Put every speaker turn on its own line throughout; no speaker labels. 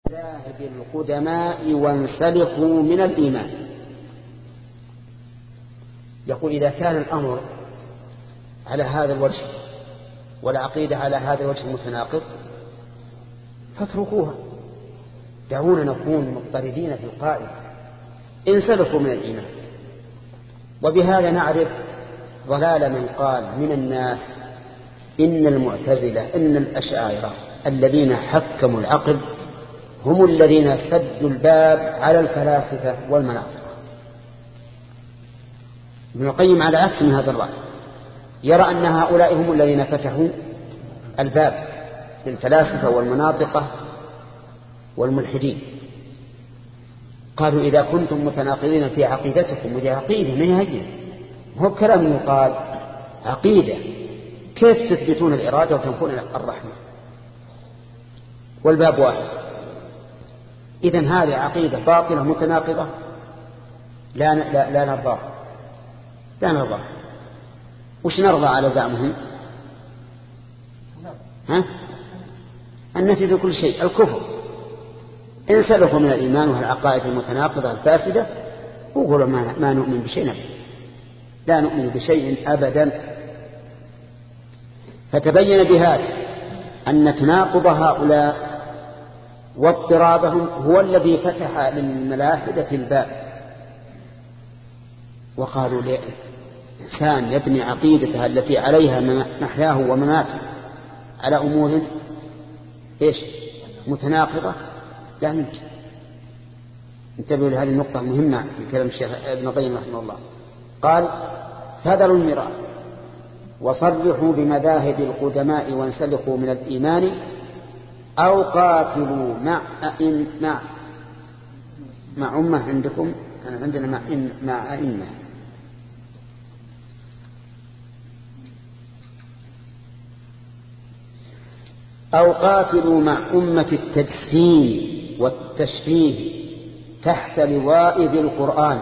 ذاهب القدماء وانسلخوا من الإيمان. يقول إذا كان الأمر على هذا الوجه والعقيدة على هذا الوجه المتناقض فاتركوها، دعونا نكون مضطردين في القائد، انسلخوا من الإيمان. وبهذا نعرف ضلال من قال من الناس إن المعتزلة إن الأشاعرة الذين حكموا العقل هم الذين سدوا الباب على الفلاسفة والمناطق. ابن القيم على عكس من هذا الرأي، يرى أن هؤلاء هم الذين فتحوا الباب للفلاسفة والمناطقة والملحدين. قالوا إذا كنتم متناقضين في عقيدتكم، ودي عقيدة من هي هو كلام يقال عقيدة، كيف تثبتون الإرادة وتنفون الرحمة والباب واحد؟ إذن هذه عقيدة باطلة متناقضة لا نرضى. وش نرضى على زعمهم؟ النفي في كل شيء، الكفر. انسلخوا من الإيمان والعقائد المتناقضة الفاسدة وقولوا ما نؤمن بشيء أبدا، لا نؤمن بشيء أبدا. فتبين بهذا أن تناقض هؤلاء واضطرابهم هو الذي فتح للملاحدة الباب، وقالوا الإنسان يبني عقيدته التي عليها محياه ومماته على أمور متناقضة، لا يمكن. انتبهوا لهذه النقطة مهمة في كلام الشيخ ابن القيم رحمه الله. قال فذروا المراء وصرحوا بمذاهب القدماء وانسلخوا من الإيمان أو قاتلوا مع أمة. عندكم أنا عندنا مع أئمة. أو قاتلوا مع أمة التجسيم والتشبيه تحت لواء ذي القرآن.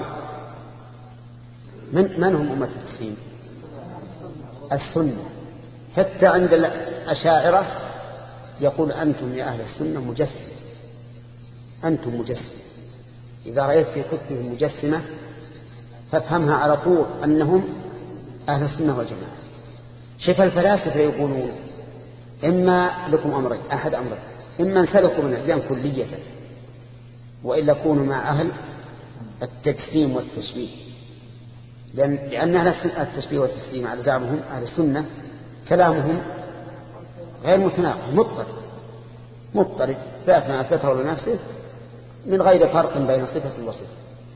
من هم أمة التجسيم؟ السنة. حتى عند الأشاعرة يقول أنتم يا أهل السنة مجسم، أنتم مجسم. إذا رأيت في كتبهم مجسمة فافهمها على طول أنهم أهل السنة والجماعة. شوف الفلاسفة يقولون إما لكم أمرين، أحد أمرين: إما انسلكوا من الأديان كلية وإلا كونوا مع أهل التجسيم والتشبيه، لأن أهل التشبيه والتجسيم على زعمهم أهل السنة كلامهم غير متناقض، مضطرد فات ما أثبته لنفسه من غير فرق بين صفة وصفة.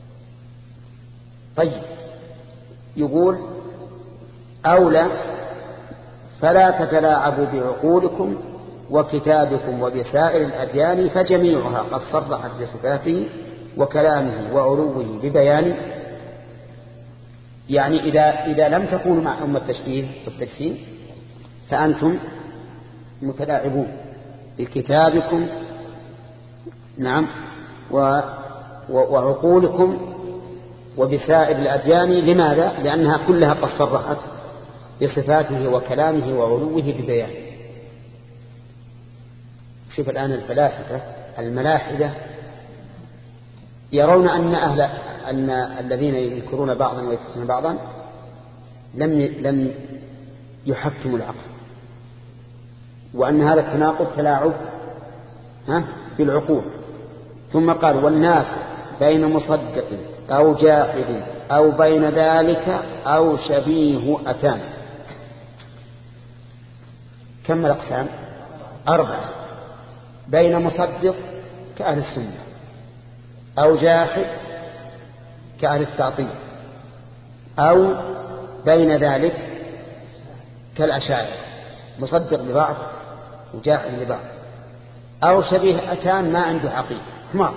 طيب، يقول أولى فلا تتلاعبوا بعقولكم وكتابكم وبسائر الأديان فجميعها قد صرحت بصفاته وكلامه وعلوه ببيان. يعني إذا لم تكونوا مع أمة التشبيه والتجسيم فأنتم متلاعبون بكتابكم وعقولكم وبسائر الأديان. لماذا؟ لأنها كلها قد صرحت بصفاته وكلامه وعلوه ببيان. شوف الآن الفلاسفة الملاحدة يرون أن الذين ينكرون بعضا ويثبتون بعضا لم يحكموا العقل، وأن هذا التناقض تلاعب بالعقول. ثم قال والناس بين مصدق أو جاحد أو بين ذلك أو شبيه أتان. كم الأقسام؟ 4. بين مصدق كأهل السنة، أو جاحد كأهل التعطيل، أو بين ذلك كالأشاعرة مصدق لبعض وجاحد لبعض، أو شبيه أتان ما عنده عقيدة، حمار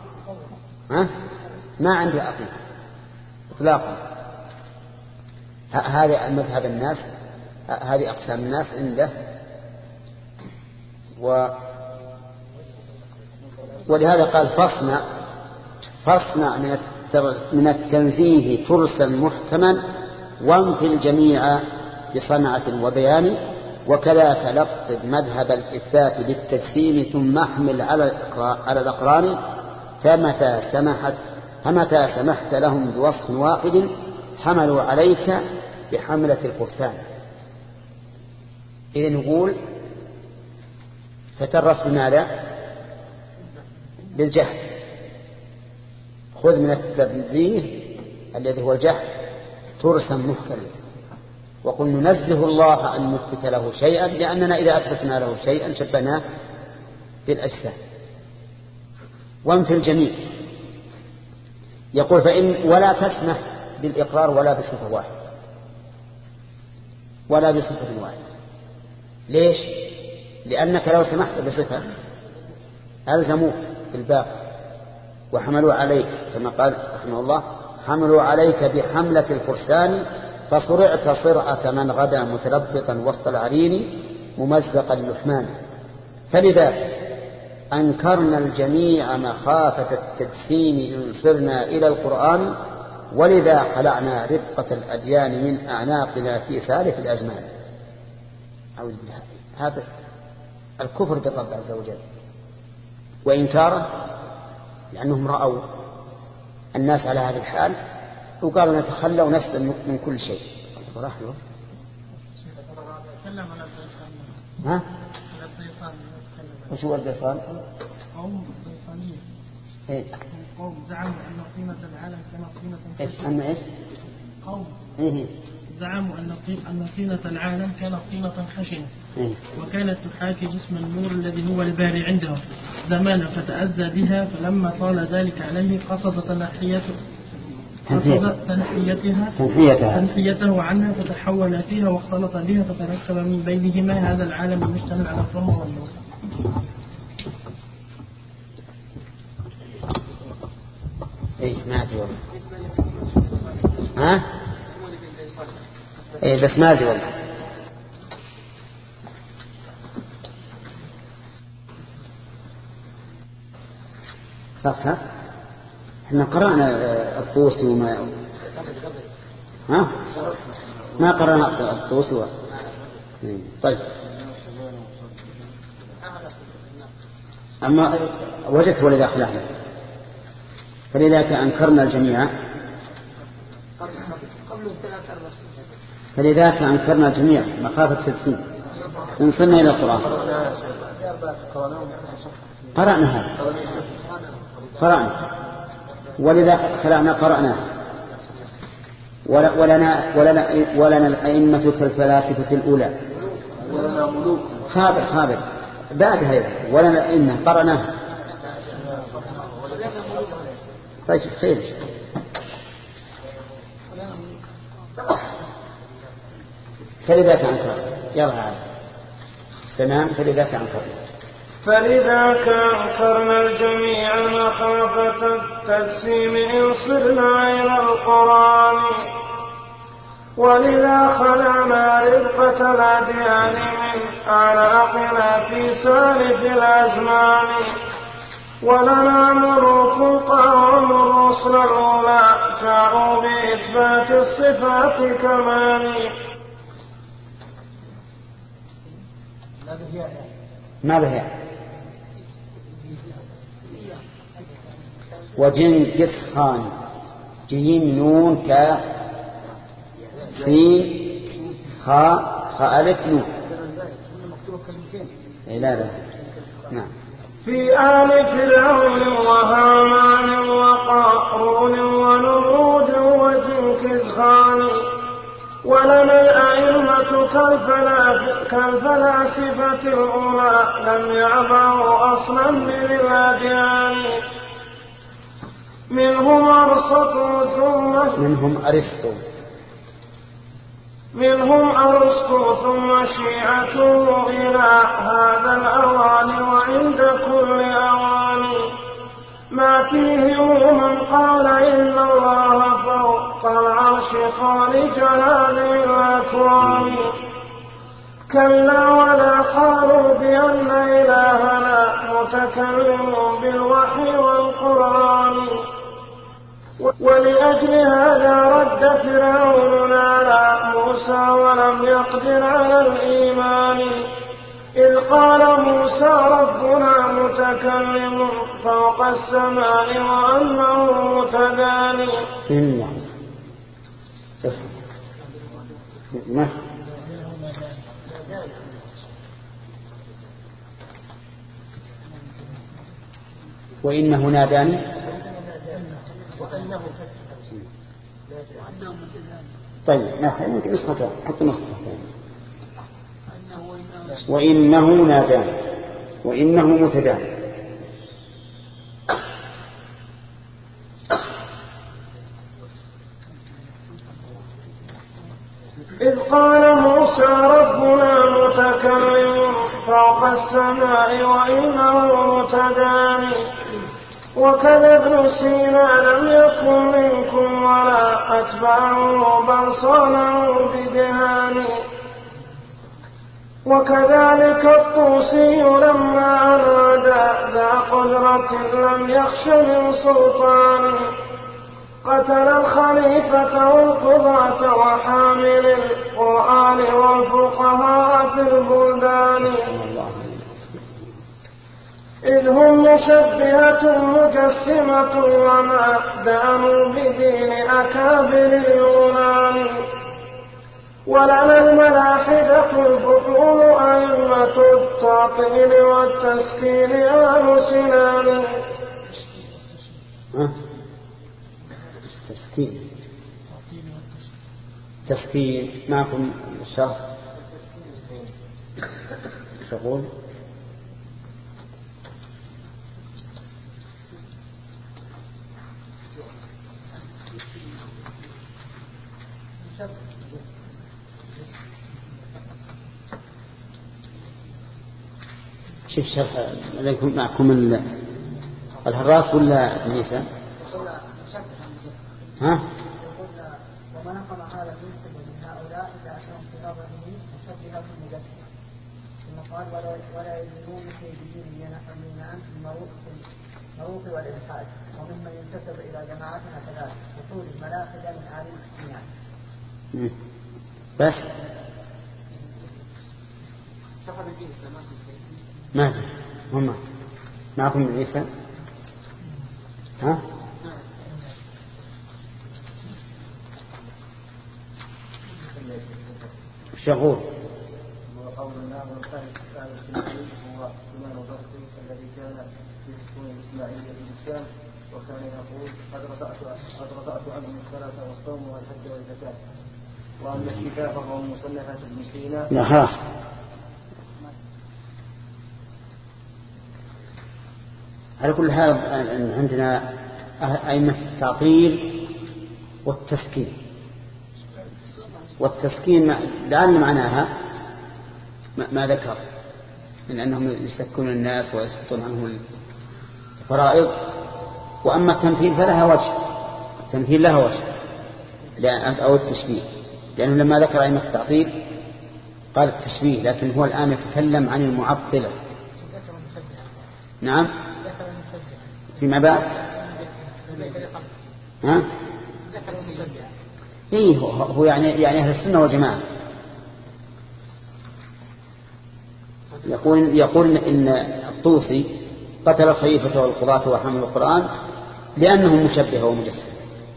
ما عنده عقيدة إطلاقا. هذا مذهب الناس، هذه أقسام الناس عنده. ولهذا قال فاصنع من التنزيه فرسا محكما وانفي الجميع بصنعة وبيان. وكذا تلقب مذهب الإثبات بالتجسيم ثم احمل على الأقران فمتى سمحت لهم بوصف واحد حملوا عليك بحملة الفرسان. إذن نقول تترس بماذا؟ بالجهل. خذ من التنزيه الذي هو الجهل ترسا محكما، وقل ننزه الله أن نثبت له شيئا، لأننا إذا أثبتنا له شيئا شبهناه بالأجسام. وانفي الجميع يقول ولا تسمح بالإقرار ولا بصفة واحدة ولا بصفة واحدة. ليش؟ لأنك لو سمحت بصفة ألزموك بالباقي وحملوا عليك كما قال رحمه الله حملوا عليك بحملة الفرسان فصرعت صرعة من غدا متلبطا وسط العرين ممزق اللحمان. فلذلك أنكرنا الجميع مخافة التجسيم إن صرنا إلى القرآن، ولذا خلعنا ربقة الأديان من أعناقنا في سالف الأزمان. هذا الكفر بالرب عز وجل وإنكاره، لأنهم رأوا الناس على هذه الحال وقالوا نتخلى ونسلم من كل شيء. ها؟ وش هو الضيفان؟
قوم ضيفانية.
إيه؟
قوم زعموا أن قيمة العالم كما قيمة
خشنة. أما إيش؟
قوم
إيه؟
زعموا أن قيمة العالم كانت قيمة خشنة.
إيه؟
وكانت تحاكي جسم النور الذي هو الباري عندهم زمانا فتأذى بها، فلما طال ذلك عليه قصد تنحيته عنها فتحول فيها واختلط بها فتركب من بينهما هذا العالم المشتمل على الظلم والنور.
ايه ما ادري والله. ها؟ ايه بس ما ادري والله. صح. احنا قرأنا الطوسي وما ما قرأنا الطوسي طيب. أما وجدت ولذا خلعنا فلذلك أنكرنا الجميع مخافة تجسيم إن صرنا إلى القرآن. قرأنا هذا ولذا خلعنا قرأنا ولنا الأئمة كالفلاسفة الأولى خابر بعد هذا ولنا الأئمة قرأناه. طيب خير. فلذاك أنكر يرعى سنان فلذاك
أنكرنا الجميع مخافة التجسيم إن صرنا إلى القرآن، ولذا خلعنا ربقة الأديان من أعناقنا في سالف الأزمان، ولنا ملوك قوم الرسل الأولى جاءوا بإثبات الصفات كمان.
ما بها وجنكس خان جيم نون كاف في خاء ألف نون. لا نعم.
في آل فرعون وهامان وقارون ونمرود وجنكس خان، ولنا الأئمة كالفلاسفة الأولى لم يعبروا أصلا من الأديان، منهم أرسطو ثم شيعته إلى هذا الأوان وعند كل أوان، ما فيه من قال إن الله فوق العرش خالق هذه الأكوان، كلا ولا قالوا بأن إلهنا متكلم بالوحي والقرآن، ولأجل هذا رد فرعون على موسى ولم يقدر على الإيمان إذ قال موسى ربنا متكلم فوق السماء وأنه متداني.
وإنه ناداني. طيب يمكن نسخة حتى نسخة. وإنه ناداني وإنه متداني.
إذ قال موسى ربنا متكلم فوق السماء وإنه متداني وكذا ابن سينا لم يكن منكم ولا أتباعه بل صانعوا بدهان وكذلك الطوسي لما أراد ذا قدرة لم يخش من سلطان قتل الخليفة والقضاة وحامل القرآن والفقهاء في البلدان إذ هم مشبهة مجسمة وما دانوا بدين أكابر اليونان ولنا الملاحدة البطول أئمة التعطيل والتسكين أهل سنان.
تسكين معكم الشرح شغول. شوف شرح عليكم معكم الهراس ولا النساء؟ ها؟
وما نقم هذا المسلم من هؤلاء إذا أتهم في نظره مشبهة مجسمة ثم قال ولا يجدون في دين ينحى الإيمان المروق والإلحاد وممن ينتسب إلى جماعتنا كذلك وطول الملاحدة من عالم الإيمان.
بس ما في هم معكم العيسى ها شغول.
وقولنا والخالد الإسماعيلي هو سليمان البصري الذي كان في سكون الإسماعيلية في الشام وكان يقول قد رفعت عنهم الصلاة والصوم والحج والزكاة. وأما الكتاب فهو مصنفة ابن سينا.
على كل حال عندنا أئمة التعطيل والتسكين لأن معناها ما ذكر من أنهم يسكنون الناس ويسقطون عنهم الفرائض. وأما التمثيل فلها وجه، التمثيل لها وجه أو التشبيه، لأنه لما ذكر أئمة التعطيل قال التشبيه، لكن هو الآن يتكلم عن المعطلة. نعم فيما بعد ها إيه هو يعني أهل السنة والجماعة يقول إن الطوسي قتل الخليفة والقضاة وحامل القرآن لأنهم مشبهة ومجسمة.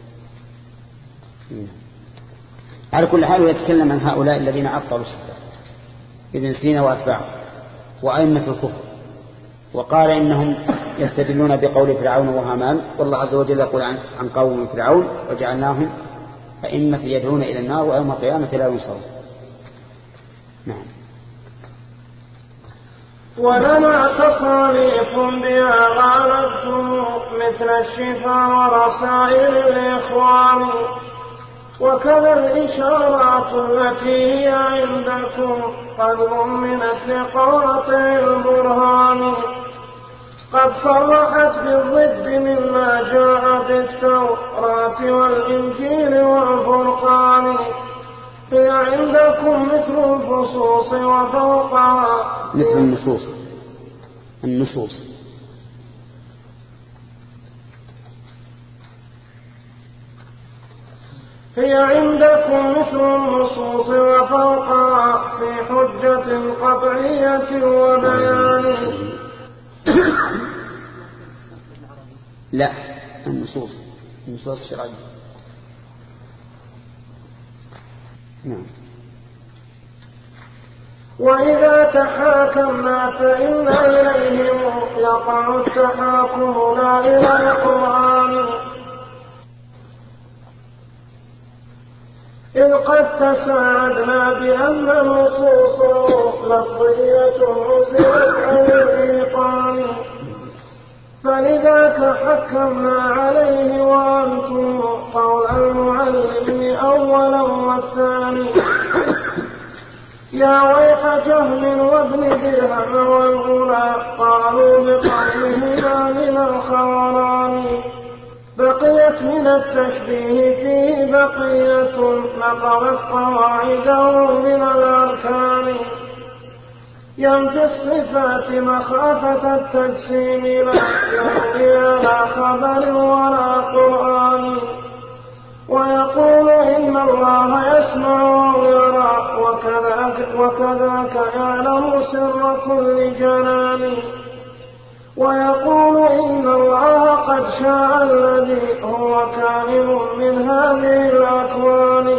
على كل حال يتكلم عن هؤلاء الذين عطلوا الصفات ابن سينا وأتباعه وأئمة الكفر، وقال إنهم يستدلون بقول فرعون وهامان، والله عز وجل يقول عن قوم فرعون وجعلناهم أئمة يدعون إلى النار ويوم القيامة لا ينصرون. نعم.
ولنا تصانيف بها غالبتم مثل الشفاء ورسائل الإخوان وكذا الإشارات التي هي عندكم قد ضمنت لقاطع البرهان قد صرحت بالضد مما جاء في التوراة والإنجيل والفرقان هي عندكم مثل الفصوص وفوقها
مثل النصوص
هي عندكم مثل النصوص وفوقها في حجة قطعية وبيان.
لا، النصوص الشرعية. نعم.
وإذا تحاكمنا فإن إليهم يقع التحاكم لا إلى القرآن، إذ قد تساعدنا بأن النصوص لفظية عزلت عن الإيقان، فلذاك حكمنا عليه وأنتم قول المعلم أولا والثاني. يا ويح جهل وابن درهم والغلا قالوا بقولهما من الخوران، بقيت من التشبيه فيه بقية نقضت قواعده من الأركان، ينفي الصفات مخافة التجسيم لا يروي لا خبر ولا قرآن، ويقول إن الله يسمع ويرى وكذاك يعلم سر كل جنان، ويقول إن الله قد شاء الذي هو كائن من هذه الأكوان،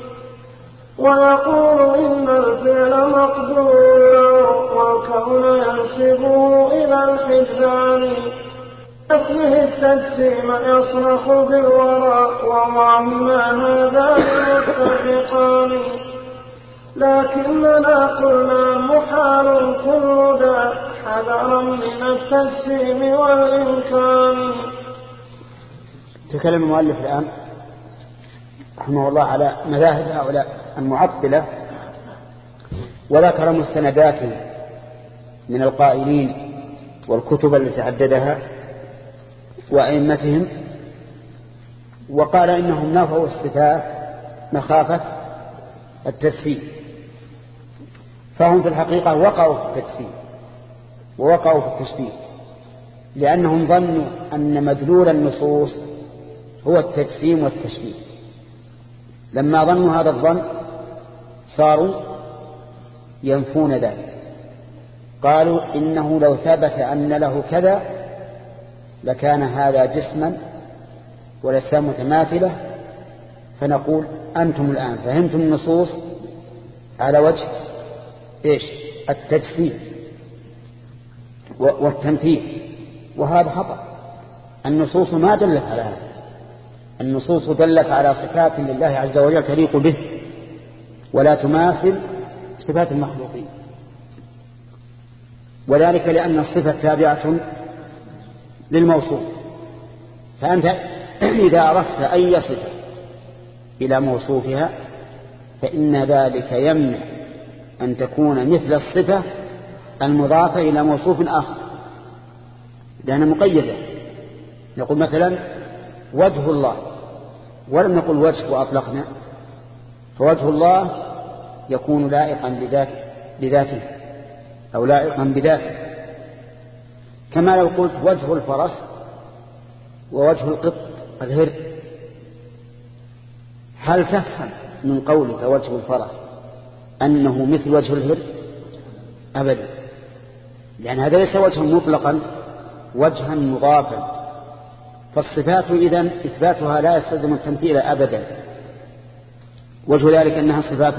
ويقول إن الفعل مقدور له والكون ينسبه إلى الحدثان، مثله التجسيم يصرخ بالوراء والله ما هذان متفقان، لكننا قلنا محال كل ذا حذرا من التجسيم والإمكان.
تكلم المؤلف الآن رحمه الله على مذاهب هؤلاء المعطلة، وذكر مستندات من القائلين والكتب التي عددها وأئمتهم، وقال إنهم نفوا الصفات مخافة التجسيم، فهم في الحقيقة وقعوا في التجسيم ووقعوا في التشبيه، لأنهم ظنوا أن مدلول النصوص هو التجسيم والتشبيه. لما ظنوا هذا الظن صاروا ينفون ذلك، قالوا إنه لو ثبت أن له كذا لكان هذا جسما والأجسام متماثلة، فنقول أنتم الآن فهمتم النصوص على وجه إيش؟ التجسيم والتمثيل، وهذا خطأ. النصوص ما دلت على هذا، النصوص دلت على صفات لله عز وجل تليق به ولا تماثل صفات المخلوقين، وذلك لأن الصفة تابعة للموصوف، فأنت إذا عرفت أي صفة إلى موصوفها فإن ذلك يمنع أن تكون مثل الصفة المضافة إلى موصوف آخر، لأنها مقيدة. نقول مثلا وجه الله، ولم نقل وجه وأطلقنا، فوجه الله يكون لائقا بذاته أو لائقا بذاته، كما لو قلت وجه الفرس ووجه القط الهر، هل تفهم من قولك وجه الفرس أنه مثل وجه الهر؟ أبدا، لأن هذا ليس وجها مطلقا، وجها مضافا. فالصفات إذن إثباتها لا يستلزم التمثيل أبدا، وجه ذلك أنها صفات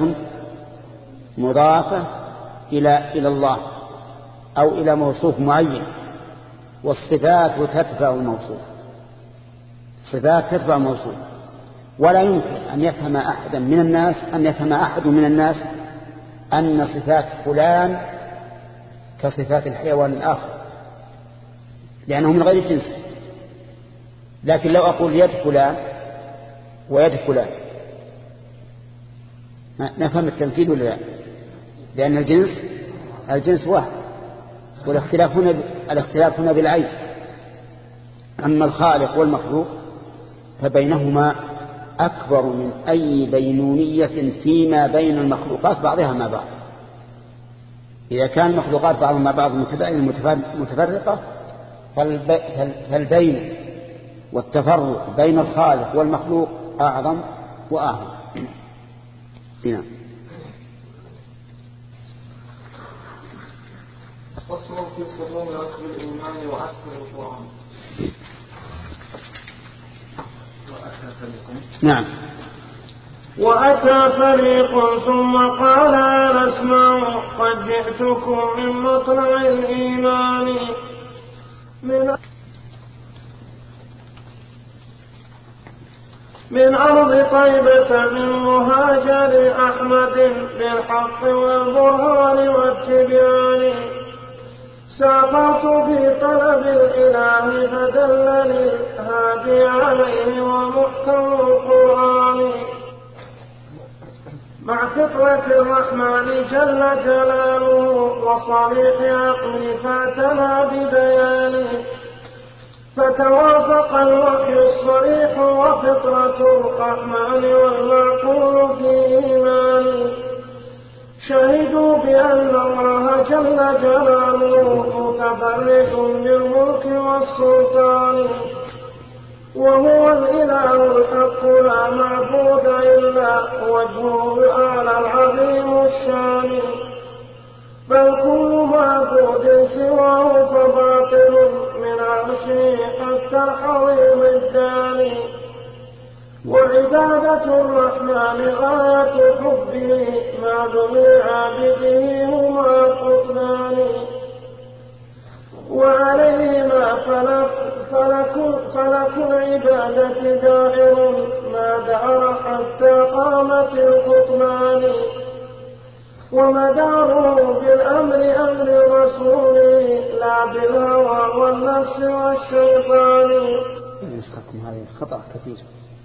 مضافة إلى الله أو إلى موصوف معين، والصفات تتبع الموصوف، صفات تتبع الموصوف. ولا يمكن أن يفهم أحد من الناس أن صفات فلان كصفات الحيوان الآخر، لأنه من غير الجنس. لكن لو أقول يد فلان ويد فلان نفهم التمثيل ولا لا؟ لأن الجنس واحد، والاختلاف هنا بالعين. أما الخالق والمخلوق فبينهما أكبر من أي بينونية فيما بين المخلوقات بعضها مع بعض. إذا كان المخلوقات بعضها مع بعض متفرقة، فالبين والتفرق بين الخالق والمخلوق أعظم وآخر. نعم.
فصل في قدوم ركب الإيمان وعسكر القرآن.
نعم.
وأتى فريق ثم قال أنا أسمع قد جئتكم من مطلع الإيمان من أرض طيبة من مهاجر أحمد بالحق والبرهان والتبيان سافرت في طلب الإله فدلني الهادي عليه ومحكم القرآن مع فطرة الرحمن جل جلاله وصريح عقلي فاتنا ببيان فتوافق الوحي الصريح وفطرة الرحمن والمعقول في إيماني شهدوا بأن الله جل جلاله متفرد بالملك والسلطان وهو الإله الحق لا معبود إلا وجهه الأعلى العظيم الشان بل كل معبود سواه فباطل من عرشه حتى الحظيم الداني وعبادة الرحمن غاية حبه مع جميع عابده هما قطبان وعليهما فلك العبادة دائر ما دار حتى قامت القطبان ومداره بالأمر أمر رسوله لا بالهوى والنفس والشيطان.
نسخكم هذه خطأ كثير.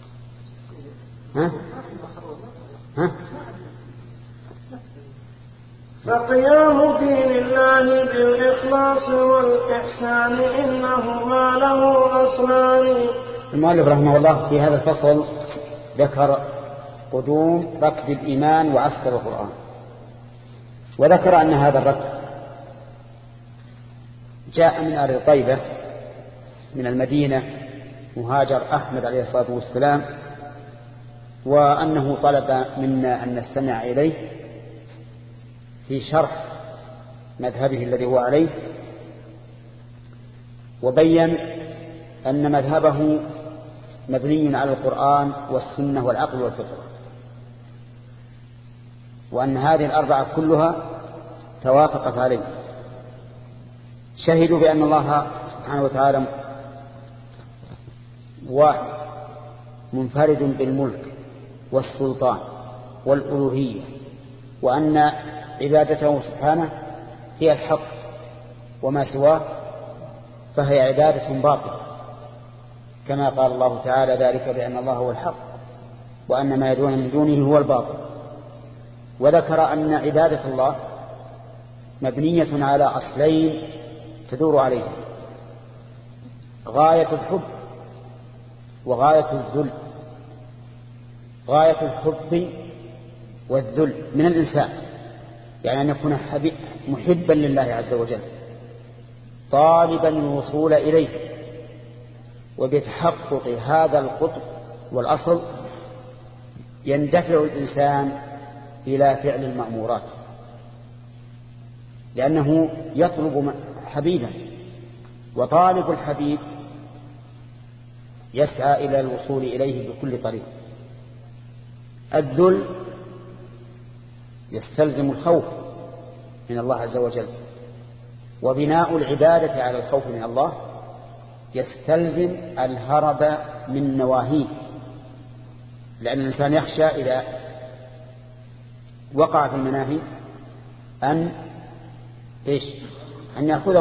فقيام دين الله بالإخلاص والإحسان إنهما له أصلان.
المؤلف رحمه الله في هذا الفصل ذكر قدوم ركب الإيمان وعسكر القرآن، وذكر أن هذا الركب جاء من أرض طيبة من المدينة مهاجر أحمد عليه الصلاة والسلام، وأنه طلب منا أن نستمع إليه في شرح مذهبه الذي هو عليه، وبين أن مذهبه مبني على القرآن والسنة والعقل والفطرة، وأن هذه الأربعة كلها توافقت عليه. شهدوا بأن الله سبحانه وتعالى واحد منفرد بالملك والسلطان والألوهية، وأن عبادته سبحانه هي الحق وما سواه فهي عبادة باطلة، كما قال الله تعالى ذلك بأن الله هو الحق وأن ما يدعون من دونه هو الباطل. وذكر أن عبادة الله مبنية على أصلين تدور عليهم: غاية الحب وغاية الذل. غاية الحب والذل من الإنسان، يعني أن يكون محبا لله عز وجل طالبا الوصول إليه، وبتحقق هذا القطب والأصل يندفع الإنسان إلى فعل المأمورات، لأنه يطلب حبيبا، وطالب الحبيب يسعى إلى الوصول إليه بكل طريق. الذل يستلزم الخوف من الله عز وجل، وبناء العبادة على الخوف من الله يستلزم الهرب من نواهيه، لأن الإنسان يخشى إذا وقع في المناهي أن يأخذه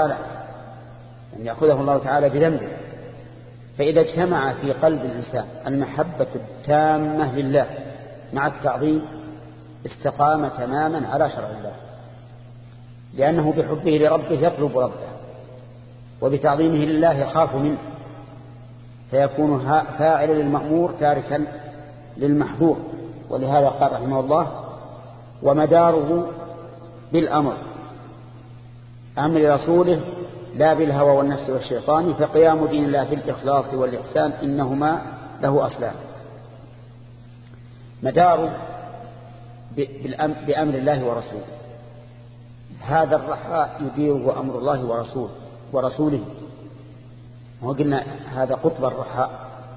الله تعالى بذنبه. فإذا اجتمع في قلب الإنسان المحبة التامة لله مع التعظيم استقام تماما على شرع الله، لأنه بحبه لربه يطلب ربه، وبتعظيمه لله يخاف منه، فيكون فاعلا للمأمور تاركا للمحظور. ولهذا قال رحمه الله: ومداره بالأمر أمر رسوله لا بالهوى والنفس والشيطان، فقيام دين الله بالإخلاص والإحسان إنهما له أصلان. مداره بأمر الله ورسوله. هذا الرخاء يديره أمر الله ورسوله. وقلنا هذا قطب الرخاء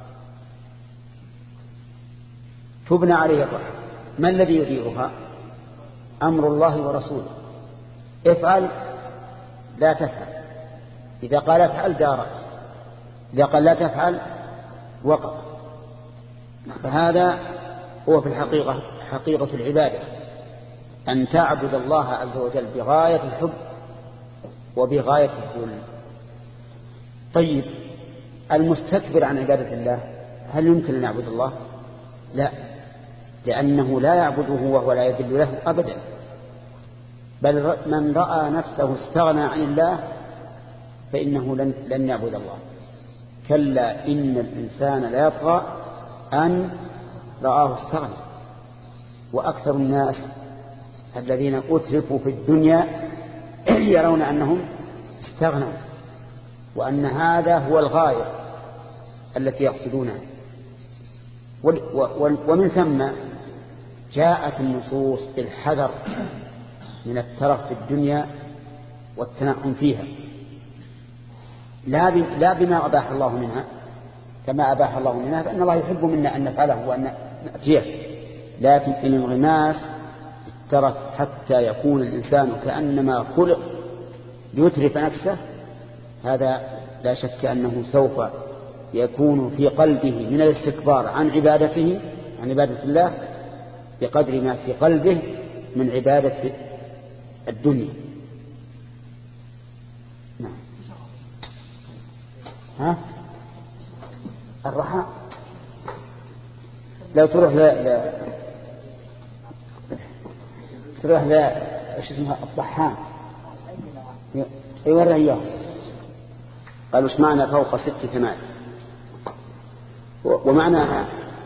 تبنى عليه الرخاء. ما الذي يديرها؟ أمر الله ورسوله. افعل لا تفعل، إذا قال افعل دارت، إذا قال لا تفعل وقف. فهذا هو في الحقيقة حقيقة العبادة، أن تعبد الله عز وجل بغاية الحب وبغاية الذل. طيب المستكبر عن عبادة الله هل يمكن أن يعبد الله؟ لا، لأنه لا يعبده وهو لا يذل له أبدا، بل من رأى نفسه استغنى عن الله فإنه لن يعبد الله. كلا إن الإنسان لا يطغى أن رآه استغنى. وأكثر الناس الذين أترفوا في الدنيا يرون أنهم استغنوا، وأن هذا هو الغاية التي يقصدونها. ومن ثم جاءت النصوص بالحذر من الترف في الدنيا والتنعم فيها، لا بما أباح الله منها، كما أباح الله منها فإن الله يحب منا أن نفعله وأن نأتيه، لكن الانغماس الترف حتى يكون الإنسان كأنما خلق ليترف نفسه، هذا لا شك أنه سوف يكون في قلبه من الاستكبار عن عبادته، عن عبادة الله، بقدر ما في قلبه من عبادة الدنيا. نعم. ها؟ الرحاء لو تروح تروح ايش اسمها الطحان يورى اياه، قالوا ايش معنى فوق 6 ثمان؟ ومعناها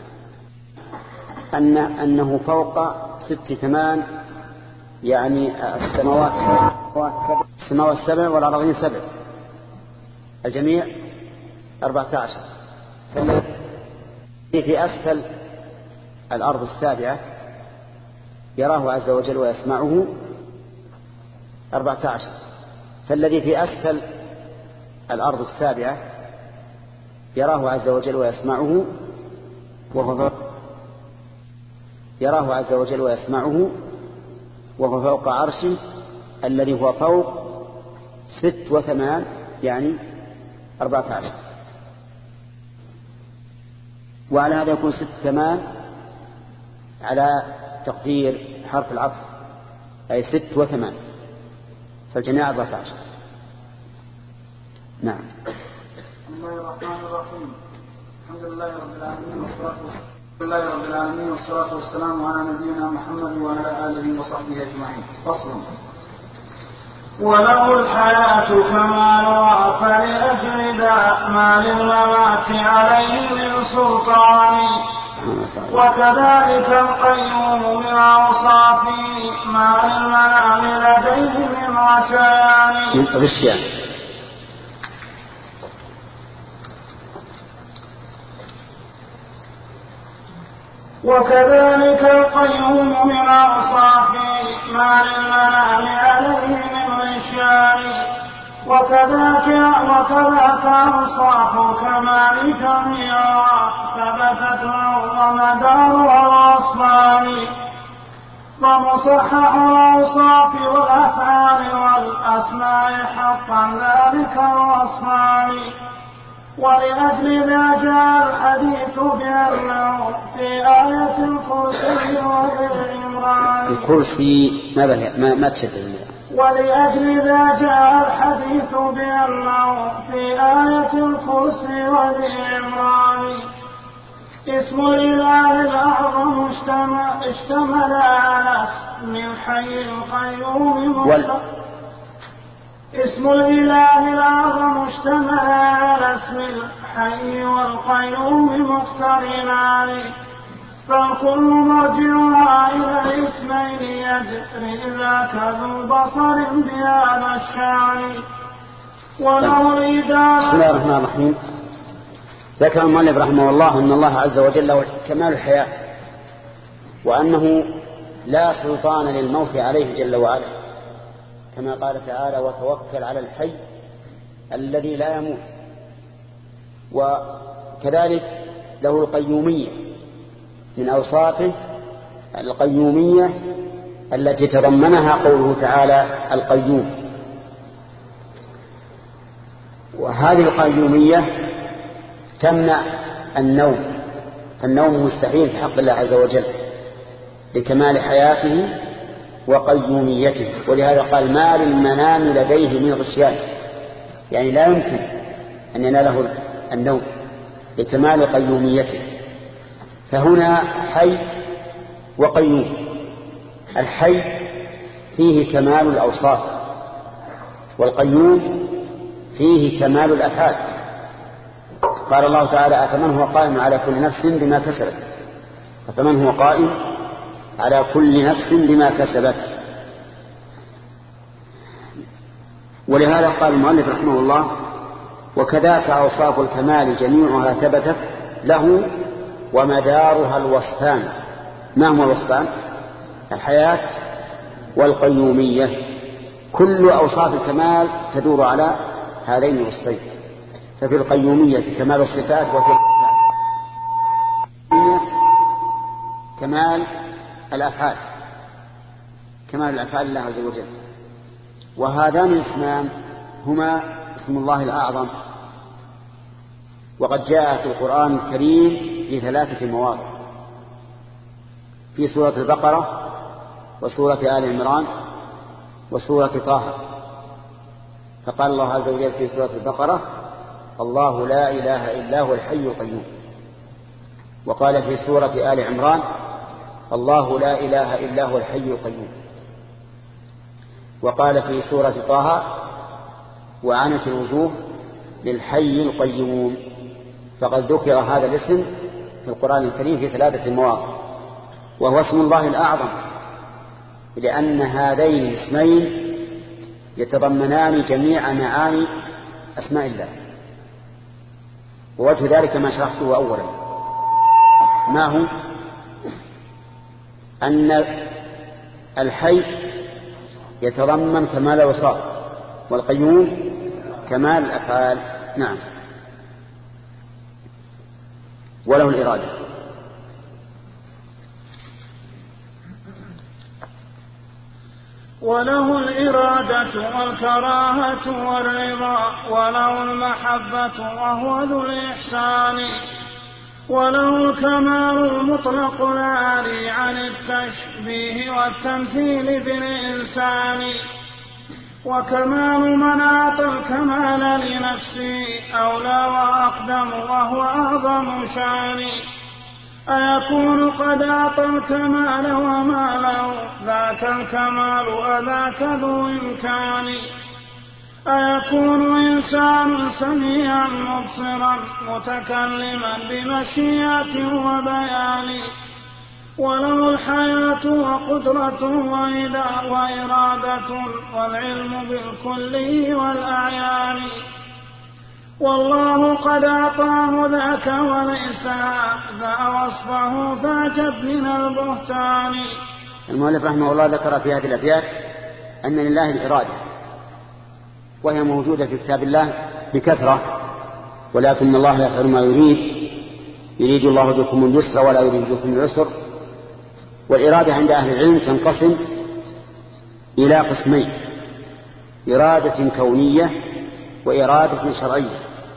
أنه فوق 6 ثمان، يعني السماوات 7 والأرضين 7، الجميع 14. فالذي في أسفل الأرض 7 يراه عز وجل ويسمعه 14، فالذي في أسفل الأرض 7 يراه عز وجل ويسمعه وهو فوق عرشه الذي هو فوق 6 و8 يعني 14. وعلى هذا يكون 6 8 على تقدير حرف العطف، أي 6 و8، فالجميع 14. نعم.
بسم الله الرحمن الرحيم. الحمد لله رب العالمين والصلاة والسلام على نبينا محمد وعلى آله وصحبه أجمعين. فصل. وله الحياة كمالها فلأجل ذا ما للممات عليه من سلطان، وكذلك القيوم من أوصافه ما للمنام لديه من غشيان. وكذلك القيوم من أوصافه ما للمنام عليه من غشيان، وكذاك أوصاف كمال جميعا ثبتت ومدارها الأصفان، ومصحح الأوصاف والأفعال والأسماء حقا ذلك الوصفان. ولأجل ذا جاء الحديث بأنه في آية الكرسي وبالعمران.
الكرسي ما تشد.
ولأجل ذا جاء الحديث بأنه في آية الكرسي وبالعمران. اسم الإله الأعظم اشتمل على اسم الحي القيوم اسم الإله الأعظم اشتمل على اسم الحي والقيوم مقترنان، فالكل مرجعها إلى الاسمين يدري ذاك ذو بصر بهذا الشان. وله الإدارة.
بسم الله الرحمن الرحيم. ذكر المؤلف رحمه الله أن الله عز وجل له كمال الحياة، وأنه لا سلطان للموت عليه جل وعلا، كما قال تعالى: وتوكل على الحي الذي لا يموت. وكذلك له القيومية، من أوصافه القيومية التي تضمنها قوله تعالى: القيوم. وهذه القيومية تمنع النوم، فالنوم مستحيل في حق الله عز وجل لكمال حياته وقيوميته. ولهذا قال: ما للمنام لديه من غشيان، يعني لا يمكن أن يناله النوم لكمال قيوميته. فهنا حي وقيوم. الحي فيه كمال الأوصاف، والقيوم فيه كمال الأفعال. قال الله تعالى: أفمن هو قائم على كل نفس بما كسبت، أفمن هو قائم على كل نفس بما كسبت. ولهذا قال المؤلف رحمه الله: وكذاك أوصاف الكمال جميعها ثبتت له ومدارها الوصفان. ما هما الوصفان؟ الحياة والقيومية. كل أوصاف الكمال تدور على هذين الوصفين. ففي القيومية كمال الصفات، وفي كمال الأفعال، كمال الأفعال الله عز وجل. وهذان الاسمان هما اسم الله الأعظم، وقد جاء في القرآن الكريم في 3 مواضع: في سورة البقرة، وسورة آل عمران، وسورة طه. فقال الله عز وجل في سورة البقرة: الله لا إله إلا هو الحي القيوم. وقال في سورة آل عمران: الله لا إله إلا هو الحي القيوم. وقال في سورة طه: وعنت الوجوه للحي القيوم. فقد ذكر هذا الاسم في القرآن الكريم في 3 مواضع، وهو اسم الله الأعظم، لأن هذين الاسمين يتضمنان جميع معاني أسماء الله. ووجه ذلك ما شرحته أولا، ما هو؟ أن الحي يتضمن كمال الأوصاف، والقيوم كمال الأفعال. نعم. وله الإرادة.
وله الإرادة والكراهة والرضا، وله المحبة وهو ذو الإحسان، وله الكمال المطلق العاري عن التشبيه والتمثيل بالإنسان، وكمال من أعطى الكمال لنفسه أولى وأقدم وهو أعظم شان. أيكون قد أعطى الكمال وما له ذاك الكمال أذاك ذو إمكان؟ أيكون إنسان سميعا مبصرا متكلما بمشيئة وبيان، وله الحياة وقدرة وإرادة والعلم بالكل والأعيان، والله قد أعطاه ذاك وليس ذا وصفه فاجت من البهتان.
المؤلف رحمه الله ذكر في هذه الأبيات أن لله الإرادة، وهي موجودة في كتاب الله بكثرة، ولكن الله يفعل ما يريد الله بكم اليسر ولا يريد بكم العسر. والإرادة عند أهل العلم تنقسم إلى قسمين: إرادة كونية وإرادة شرعية.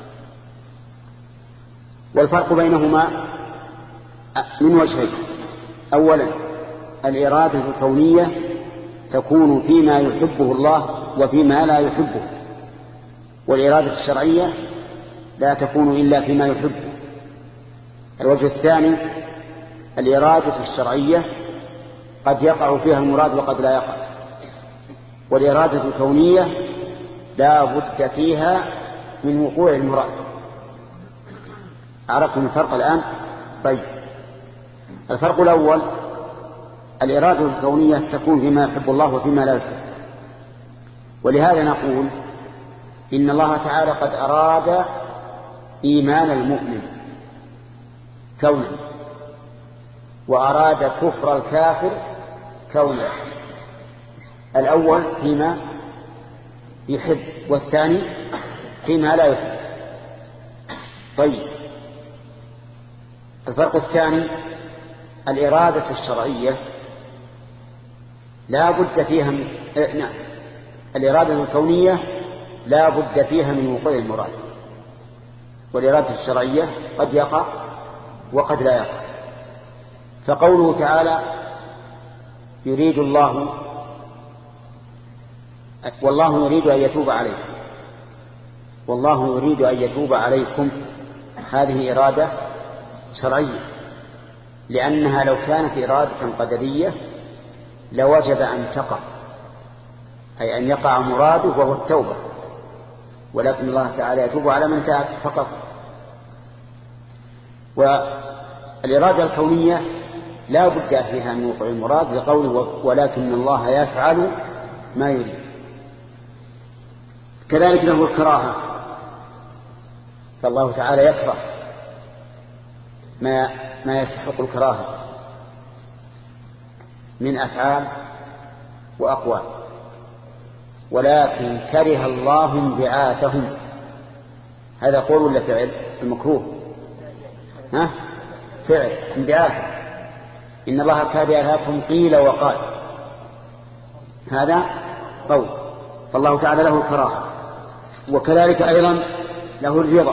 والفرق بينهما من وجهين: أولا الإرادة الكونية تكون فيما يحبه الله وفيما لا يحبه، والإرادة الشرعية لا تكون إلا فيما يحبه. الوجه الثاني الإرادة الشرعية قد يقع فيها المراد وقد لا يقع، والإرادة الكونية لا بد فيها من وقوع المراد. عرفتم الفرق الآن؟ طيب، الفرق الأول الإرادة الكونية تكون فيما يحب الله وفيما لا يحب، ولهذا نقول إن الله تعالى قد أراد إيمان المؤمن كونا، وأراد كفر الكافر كونه. الأول فيما يحب والثاني فيما لا يحب. طيب الفرق الثاني الإرادة الشرعية لا بد فيها من الإرادة الكونية لا بد فيها من وقوع المراد، والإرادة الشرعية قد يقع وقد لا يقع. فقوله تعالى يريد الله والله يريد أن يتوب عليكم، والله يريد أن يتوب عليكم، هذه إرادة شرعية، لأنها لو كانت إرادة قدرية لوجب أن تقع، أي أن يقع مراده وهو التوبة، ولكن الله تعالى يتوب على من تاب فقط. والإرادة الكونية لا بد فيها من وقوع المراد لقوله ولكن الله يفعل ما يريد. كذلك له الكراهة، فالله تعالى يكره ما يستحق الكراهة من أفعال وأقوال، ولكن كره الله انبعاثهم. هذا قول ولا فعل؟ المكروه فعل انبعاث. إن الله كره لكم قيل وقال، هذا قول، فالله تعالى له الكراهة. وكذلك أيضا له الرضا،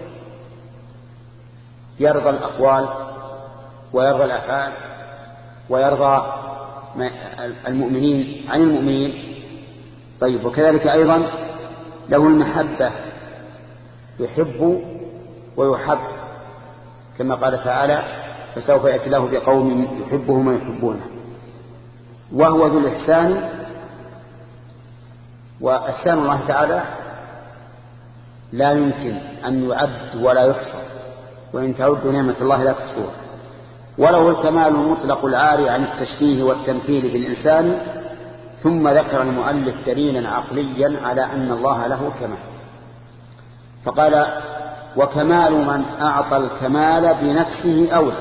يرضى الأقوال ويرضى الأفعال ويرضى المؤمنين عن المؤمنين. طيب وكذلك أيضا له المحبة، يحب ويحب، كما قال تعالى فسوف يأتي الله بقوم يحبهم ويحبونه. وهو ذو الإحسان، وإحسان الله تعالى لا يمكن أن يعد ولا يحصى، وإن تعدوا نعمة الله لا تحصوها. وله الكمال المطلق العاري عن التشبيه والتمثيل بالإنسان. ثم ذكر المؤلف دليلا عقليا على أن الله له كمال، فقال وكمال من أعطى الكمال بنفسه أولى.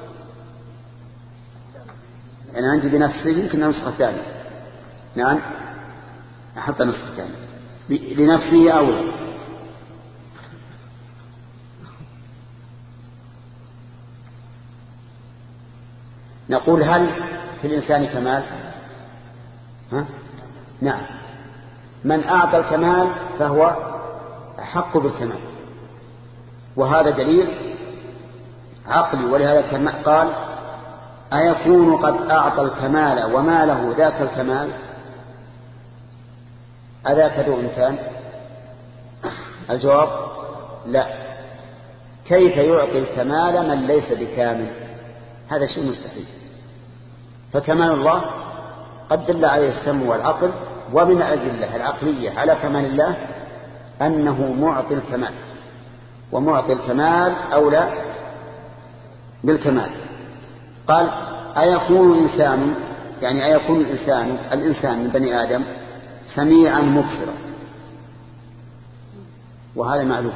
يعني عندي بنفسه يمكن نسخة ثانية، نعم أحط نسخة ثانية لنفسه أولى. نقول هل في الإنسان كمال؟ نعم، من أعطى الكمال فهو أحق بالكمال، وهذا دليل عقلي. ولهذا قال أيكون قد أعطى الكمال وما له ذاك الكمال؟ أذاك ذو إمكان؟ الجواب لا. كيف يعطي الكمال من ليس بكامل؟ هذا شيء مستحيل. فكمال الله قد دل عليه السمع والعقل، ومن الأدلة العقلية على كمال الله أنه معطي الكمال، ومعطي الكمال أولى بالكمال. قال أيكون إنسان، يعني أيكون الإنسان من بني آدم سميعا مبصرا، وهذا معلوم،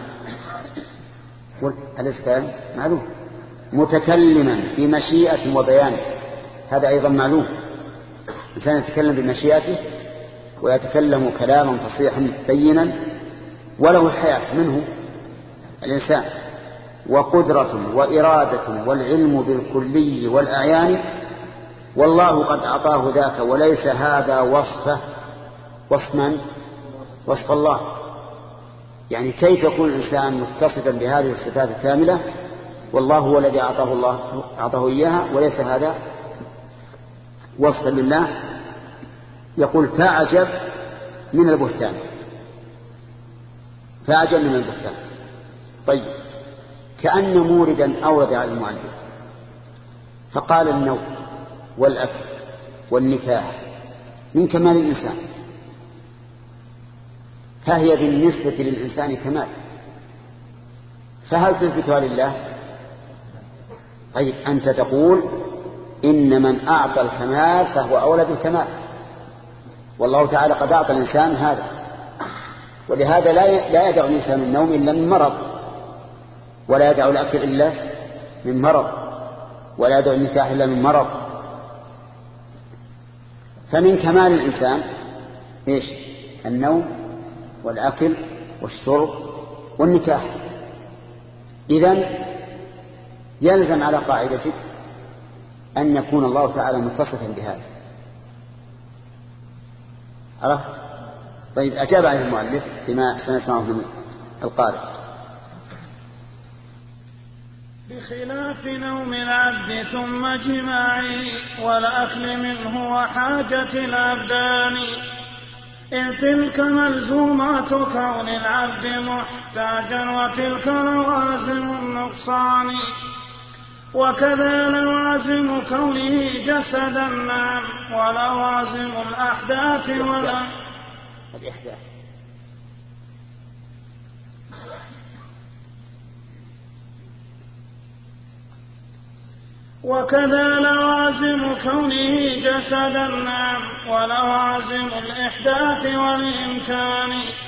الإسلام معلوم، متكلما بمشيئة وبيان، هذا أيضا معلوم. الإنسان يتكلم بمشيئته ويتكلم كلاما فصيحا بينا، وله الحياة منه الإنسان، وقدرة وإرادة والعلم بالكلي والأعيان، والله قد أعطاه ذاك، وليس هذا وصفه وصفا وصف الله. يعني كيف يكون الإنسان متصفا بهذه الصفات الكاملة والله هو الذي أعطاه إياها، وليس هذا وصفا لله؟ يقول فأعجب من البهتان، فأعجب من البهتان. طيب كأن موردا أورد على المؤلف فقال النوم والأكل والنكاح من كمال الإنسان، فهي بالنسبة للإنسان كمال، فهل تثبتها لله؟ طيب أنت تقول إن من أعطى الكمال فهو أولى بالكمال، والله تعالى قد أعطى الإنسان هذا، ولهذا لا يدع الإنسان النوم إلا من مرض، ولا يدع الأكل إلا من مرض، ولا يدعو النكاح إلا من مرض. فمن كمال الإنسان إيش؟ النوم والأكل والشرب والنكاح. إذن يلزم على قاعدتك أن يكون الله تعالى متصفا بهذا. عرفت؟ طيب أجاب عليه المؤلف بما سنسمعه من القارئ.
بخلاف نوم العبد ثم جماعه والأكل منه وحاجة الأبدان، إن تلك ملزومات كون العبد محتاجا وتلك لوازم النقصان، وكذا لوازم كونه جسدا نعم ولوازم الأحداث وكذا لوازم كونه جسدا نعم ولوازم الإحداث والإمكان،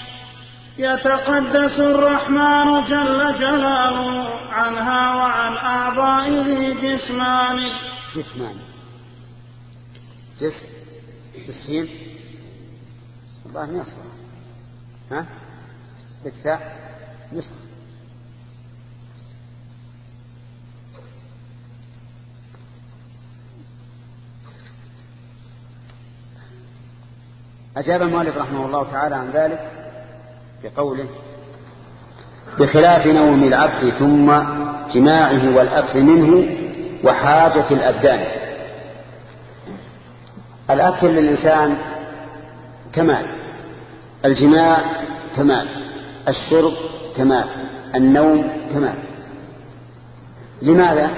يتقدس الرحمن جل جلاله عنها وعن أعضائه جسمان.
بالسين والله ما يصلح. ها بالتاء يصلح. أجاب المؤلف رحمه الله تعالى عن ذلك بقوله: بخلاف نوم العبد ثم جماعه والأكل منه وحاجة الأبدان. الأكل للإنسان كمال، الجماع كمال، الشرب كمال، النوم كمال. لماذا؟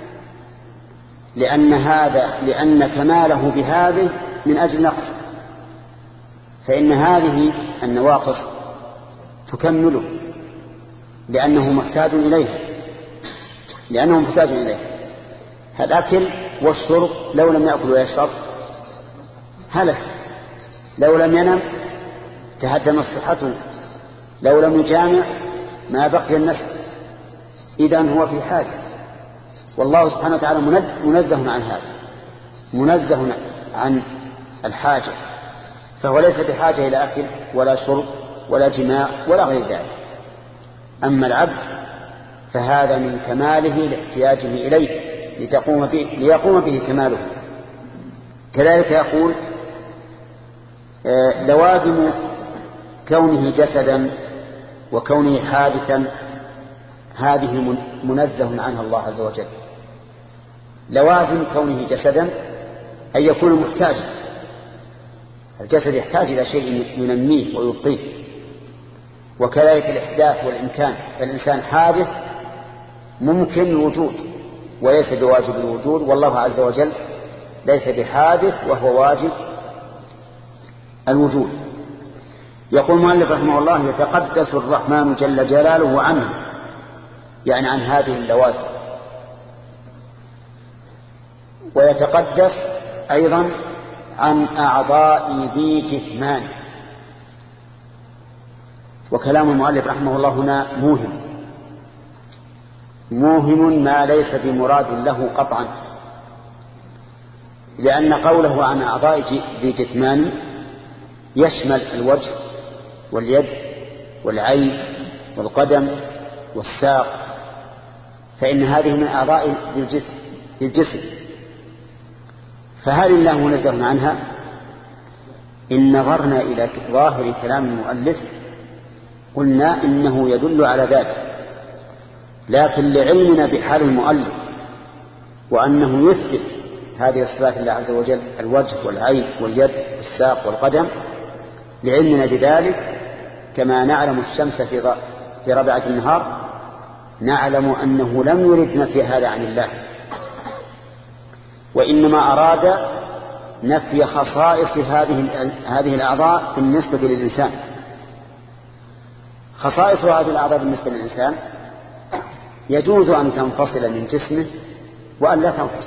لأن كماله بهذه من أجل نقص، فإن هذه النواقص تكمله لأنه محتاج إليها. الأكل والشرب لو لم يأكل ويشرب هلك، لو لم ينم تهدم صحته، لو لم يجامع ما بقي النسل. إذن هو في حاجة، والله سبحانه وتعالى منزه عن هذا، منزه عن الحاجة، فهو ليس بحاجة إلى أكل ولا شرب ولا جماع ولا غير ذلك. أما العبد فهذا من كماله لاحتياجه إليه ليقوم به كماله. كذلك يقول: لوازم كونه جسدا وكونه حادثا هذه منزه عنها الله عز وجل. لوازم كونه جسدا أن يكون محتاجا، الجسد يحتاج إلى شيء ينميه ويبقيه. وكذلك الإحداث والإمكان، الإنسان حادث ممكن الوجود وليس بواجب الوجود، والله عز وجل ليس بحادث وهو واجب الوجود. يقول المؤلف رحمه الله: يتقدس الرحمن جل جلاله عنه، يعني عن هذه اللوازم. ويتقدس أيضا عن أعضاء ذي جثمان. وكلام المؤلف رحمه الله هنا موهم ما ليس بمراد له قطعا، لأن قوله عن أعضاء ذي جثمان يشمل الوجه واليد والعين والقدم والساق، فإن هذه من أعضاء الجسم. فهل الله منزه عنها؟ إن نظرنا إلى ظاهر كلام المؤلف قلنا إنه يدل على ذلك، لكن لعلمنا بحال المؤلف وأنه يثبت هذه الصفات لله عز وجل، الوجه والعين واليد والساق والقدم، لعلمنا بذلك كما نعلم الشمس في ربعة النهار نعلم أنه لم يرد نفي هذا عن الله، وإنما أراد نفي خصائص هذه الأعضاء بالنسبة للإنسان. خصائص هذه الأعضاء بالنسبة للإنسان يجوز أن تنفصل من جسمه وأن لا تنفصل،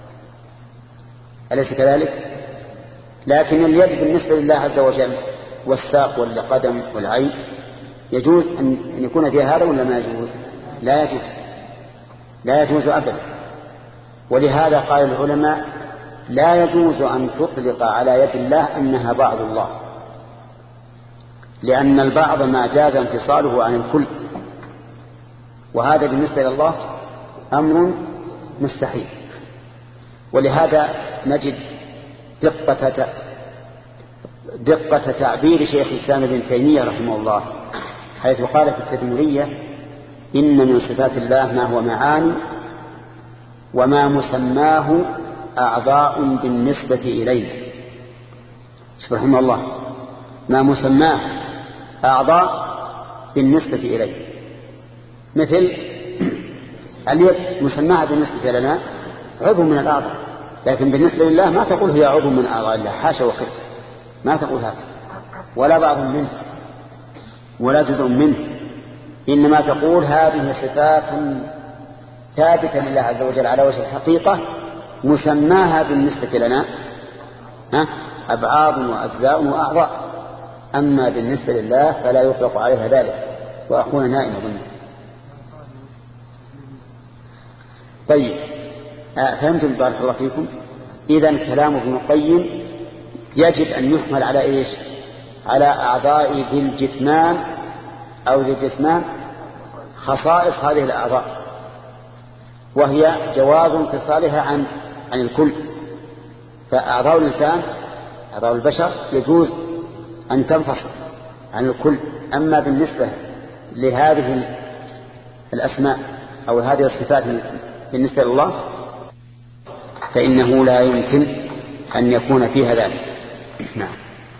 أليس كذلك؟ لكن اليد بالنسبة لله عز وجل والساق والقدم والعين يجوز أن يكون فيها هذا ولا ما يجوز؟ لا يجوز أبدا. ولهذا قال العلماء لا يجوز أن تطلق على يد الله أنها بعض الله، لأن البعض ما جاز انفصاله عن الكل، وهذا بالنسبة إلى الله أمر مستحيل. ولهذا نجد دقة تعبير شيخ الإسلام ابن تيمية رحمه الله، حيث قال في التدمرية: إن من صفات الله ما هو معاني وما مسماه أعضاء بالنسبة إليه. سبحان الله، ما مسماه أعضاء بالنسبة إليه، مثل اليد مسماها بالنسبة لنا عضو من الأعضاء، لكن بالنسبة لله ما تقول هي عضو من أعضاء الله، حاشا وكذا، ما تقول هذا، ولا بعض منه ولا جزء منه، إنما تقول هذه صفات ثابتة لله عز وجل على وجه الحقيقة، مسماها بالنسبة لنا أبعاض وأجزاء وأعضاء، أما بالنسبة لله فلا يطلق عليها ذلك. وأخونا نائم أظن. طيب، فهمتم بارك الله فيكم؟ إذن كلام ابن القيم يجب أن يحمل على إيش؟ على أعضاء ذي الجثمان أو ذي الجسمان خصائص هذه الأعضاء، وهي جواز انفصالها عن الكل. فأعضاء الإنسان، أعضاء البشر، يجوز أن تنفصل عن الكل. أما بالنسبة لهذه الأسماء أو هذه الصفات بالنسبة لله فإنه لا يمكن أن يكون فيها ذلك. نعم.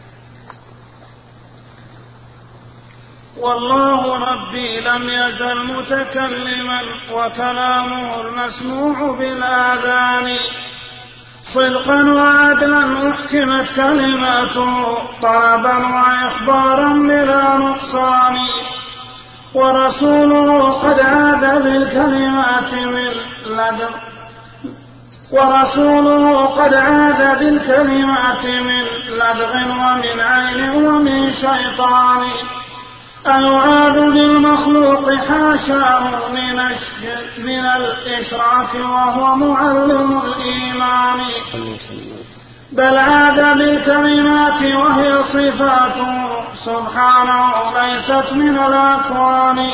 والله ربي لم يزل متكلما وكلامه المسموع بالآذان، صدقا وعدلا أحكمت كلماته طلبا وإخبارا بلا نقصان، ورسوله قد عاد بالكلمات من لدغ ومن عين ومن شيطان، أيعاد بالمخلوق حاشاه من الإشراك وهو معلم الإيمان، بل عاد بالكلمات وهي صفاته سبحانه ليست من الأكوان.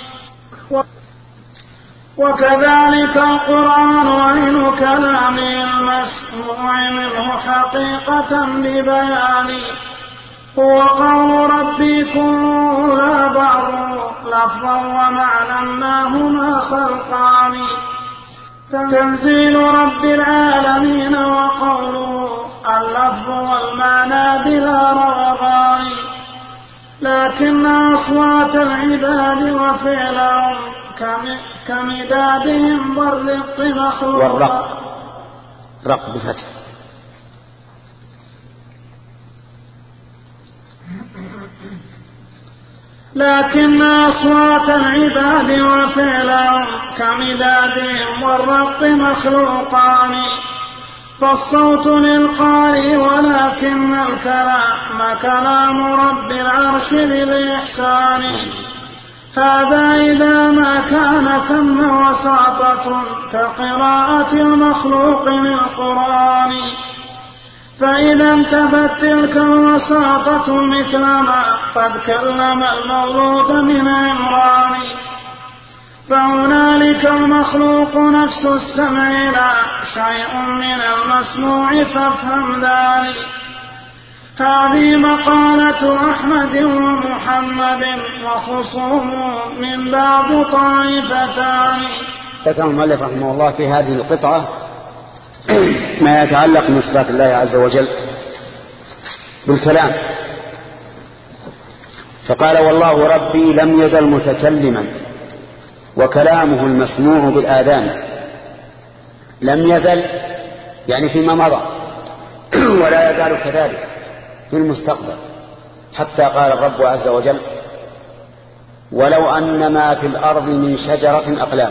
وكذلك القرآن عين كلام المسموع منه حقيقة ببيان، هو قول ربي كله لا بعض لفظا ومعنى ما هما خلقان، تنزيل رب العالمين وقوله اللفظ والمعنى بلا رغبان، لكن أصوات العباد وفعلهم كمدادهم والرق مخلوقا.
رق بفتح.
لكن أصوات العباد وفعلهم كمدادهم والرق مخلوقان، فالصوت للقارئ ولكن الكلام كلام رب العرش بالإحسان، هذا إذا ما كان ثم وساطة كقراءة المخلوق للقرآن، فإذا انتفت تلك الوساطة مثلما قد كلم المولود من عمران، فهنالك المخلوق نفس السمع لا شيء من المسموع فافهم ذلك. هذه مقالة أحمد ومحمد وخصوم من بعض طائفتان.
ذكر المؤلف رحمه الله في هذه القطعة ما يتعلق بصفات الله عز وجل بالكلام، فقال والله ربي لم يزل متكلما وكلامه المسموع بالآذان. لم يزل يعني فيما مضى ولا يزال كذلك في المستقبل، حتى قال الرب عز وجل ولو أن ما في الأرض من شجرة أقلام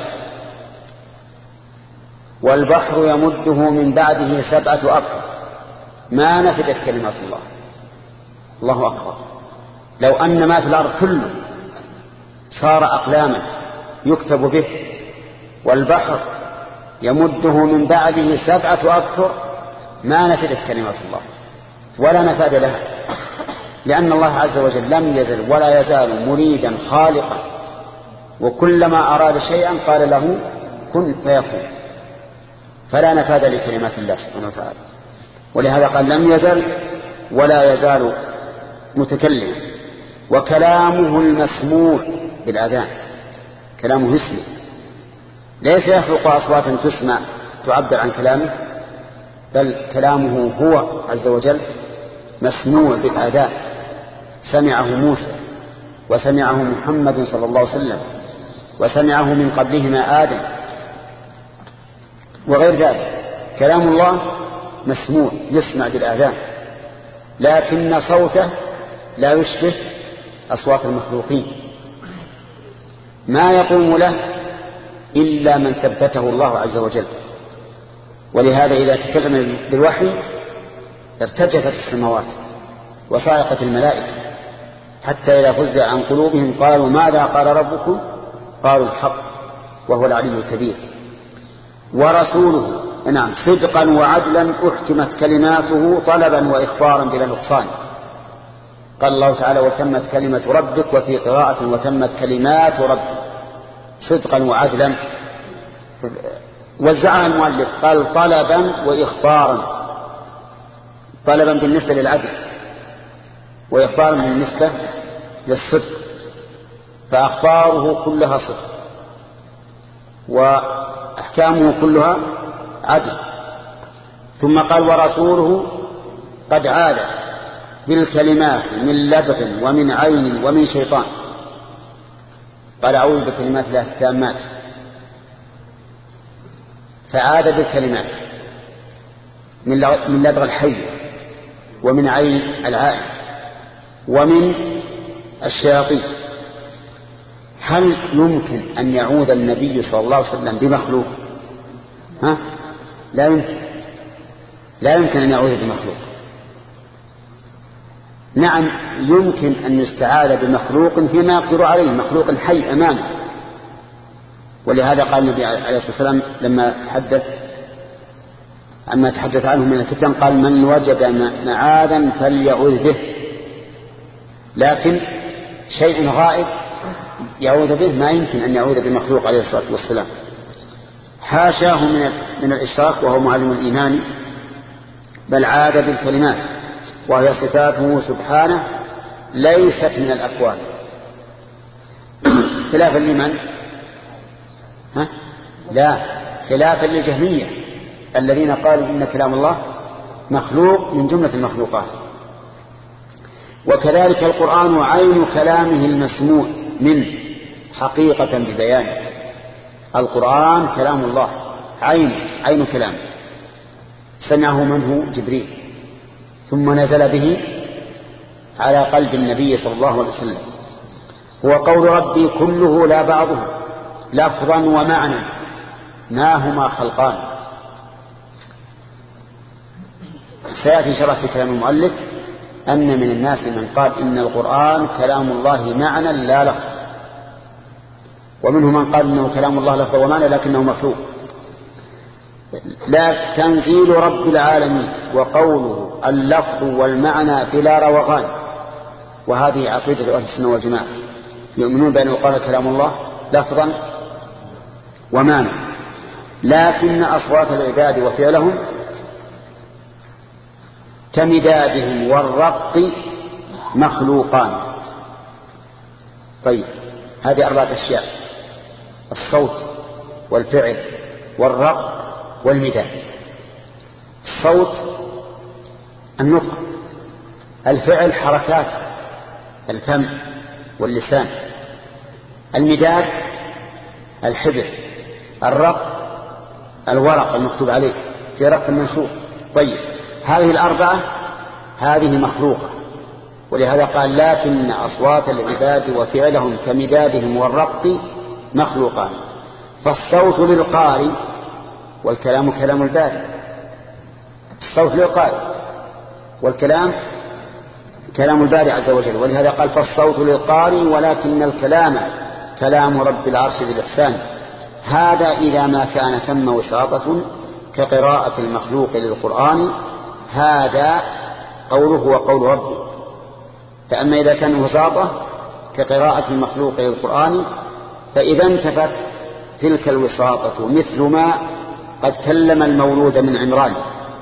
والبحر يمده من بعده 7 أبحر ما نفدت كلمات الله. الله أكبر. لو أن ما في الأرض كله صار أقلاما يكتب به، والبحر يمده من بعده 7 أبحر ما نفدت كلمات الله ولا نفاد لها، لأن الله عز وجل لم يزل ولا يزال مريدا خالقا، وكلما أراد شيئا قال له كن فيكون، فلا نفاد لكلمات الله سبحانه وتعالى. ولهذا قال لم يزل ولا يزال متكلما. وكلامه المسموع بالآذان، كلامه يسمع، ليس يخلق أصواتا تسمع تعبر عن كلامه، بل كلامه هو عز وجل مسموع بالآذان. سمعه موسى وسمعه محمد صلى الله عليه وسلم وسمعه من قبلهما آدم وغير ذلك. كلام الله مسموع يسمع بالآذان، لكن صوته لا يشبه أصوات المخلوقين، ما يقوم له إلا من ثبته الله عز وجل. ولهذا إذا تكلم بالوحي ارتجفت السماوات وصاعقت الملائكة، حتى إذا فزع عن قلوبهم قالوا ماذا قال ربكم؟ قالوا الحق وهو العلي الكبير. ورسوله نعم صدقا وعدلا أحكمت كلماته طلبا وإخبارا بلا نقصان. قال الله تعالى وتمت كلمة ربك، وفي قراءة وتمت كلمات ربك، صدقا وعدلا. وزعها المؤلف قال طلبا وإخبارا، طلبا بالنسبة للعدل وإخبارا بالنسبة للصدق، فأخباره كلها صدق وأحكامه كلها عدل. ثم قال ورسوله قد عاد بالكلمات من لدغ ومن عين ومن شيطان. قال أعوذ بكلمات الله التامات، فعاد بالكلمات من لدغ الحي ومن عين العائن ومن الشياطين. هل يمكن أن يعود النبي صلى الله عليه وسلم بمخلوق؟ لا يمكن، لا يمكن أن يعود بمخلوق. نعم يمكن أن يستعاذ بمخلوق فيما يقدر عليه، مخلوق الحي أمامه. ولهذا قال النبي عليه الصلاة والسلام لما تحدث عنه من الفتن قال من وجد معاذا فليعوذ به. لكن شيء غائب يعوذ به ما يمكن أن يعوذ بمخلوق عليه الصلاة والسلام، حاشاه من الإشراك وهو معلم الإيمان، بل عاد بالكلمات وهي صفاته سبحانه ليست من الأكوان، خلافا لمن؟ لا، خلافا للجهمية الذين قالوا إن كلام الله مخلوق من جملة المخلوقات. وكذلك القرآن عين كلامه المسموع منه حقيقة ببيانه. القرآن كلام الله عين كلامه، سمعه منه جبريل ثم نزل به على قلب النبي صلى الله عليه وسلم. هو قول ربي كله لا بعضه لفظا ومعنى ما هما خلقان. سيأتي شرح في كلام المؤلف أن من الناس من قال إن القرآن كلام الله معنى لا لفظ، ومنه من قال إنه كلام الله لفظ ومعنى لكنه مخلوق. لا، تنزيل رب العالمين وقوله اللفظ والمعنى بلا روغان. وهذه عقيدة أهل السنة والجماعة، يؤمنون بأنه قال كلام الله لفظا ومعنى، لكن أصوات العباد وفعلهم كمدادهم والرق مخلوقان. طيب هذه 4 أشياء: الصوت والفعل والرق والمداد. الصوت النطق، الفعل حركات الفم واللسان، المداد الحبر، الرق الورق المكتوب عليه في رق المنشور. طيب هذه 4 هذه مخلوقة، ولهذا قال لكن أصوات العباد وفعلهم كمدادهم والرق مخلوقان. فالصوت للقارئ والكلام كلام الباري. الصوت للقارئ والكلام كلام الباري عز وجل، ولهذا قال فالصوت للقارئ ولكن الكلام كلام رب العرش ذي الإحسان. هذا إذا ما كان ثم وساطة كقراءة المخلوق للقرآن، هذا قوله وقول ربي. فأما إذا كان وساطة كقراءة المخلوق للقرآن فإذا انتفت تلك الوساطة، مثل ما قد كلم المولود من عمران.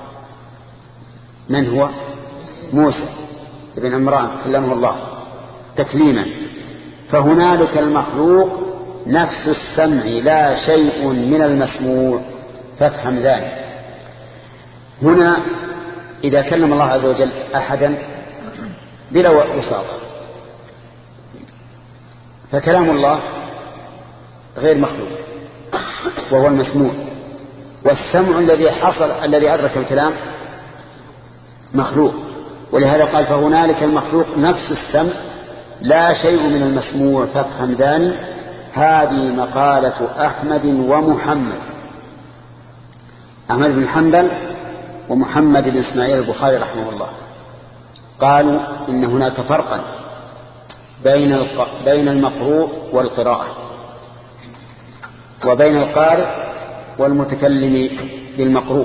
من هو؟ موسى ابن عمران كلمه الله تكليما. فهنالك المخلوق نفس السمع لا شيء من المسموع، فافهم ذلك. هنا إذا كلم الله عز وجل أحدا بلا وساطة فكلام الله غير مخلوق وهو المسموع، والسمع الذي حصل الذي أدرك الكلام مخلوق. ولهذا قال فهنالك المخلوق نفس السمع لا شيء من المسموع، فافهم ذلك. هذه مقالة أحمد ومحمد، أحمد بن حنبل ومحمد بن إسماعيل البخاري رحمه الله، قالوا إن هناك فرقا بين المقروء والقراءة، وبين القارئ والمتكلم بالمقروء.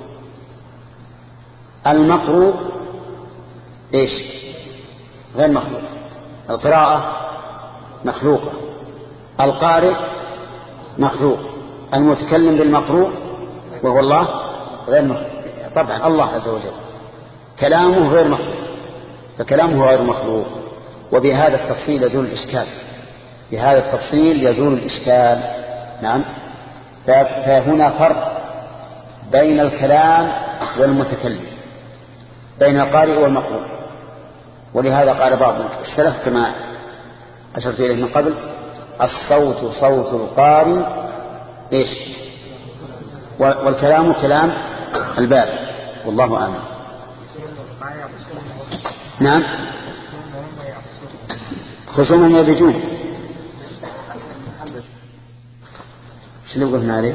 المقروء إيش؟ غير مخلوق، القراءة مخلوقة، القارئ مخلوق، المتكلم بالمقروء وهو الله غير مخلوق. طبعا الله عز وجل كلامه غير مخلوق، فكلامه غير مخلوق. وبهذا التفصيل يزول الإشكال، بهذا التفصيل يزول الإشكال. نعم. فهنا فرق بين الكلام والمتكلم، بين القارئ والمقروء. ولهذا قال بعض السلف كما أشرت إليه من قبل: الصوت صوت القارئ إيش؟ والكلام كلام البارئ، والله أعلم. نعم. خصومهم يبجون. شنو قلنا عليه؟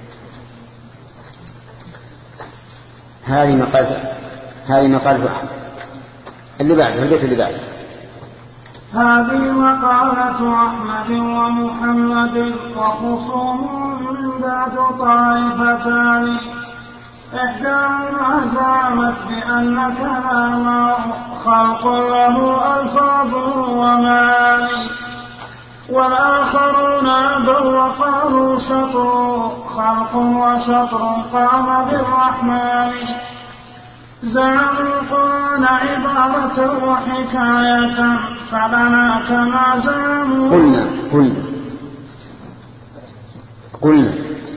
هذه مقالة اللي بعده، البيت اللي بعده.
هذه مقالة أحمد ومحمد وخصوم من بعد طائفتان، إحداهما زعمت بأن كلامه خلق له ألفاظ ومعاني، والآخرون أبوا وقالوا شطر خلق وشطر قام بالرحمن. زعموا القرآن عبارة وحكاية فلنا كما زعموا.
قلنا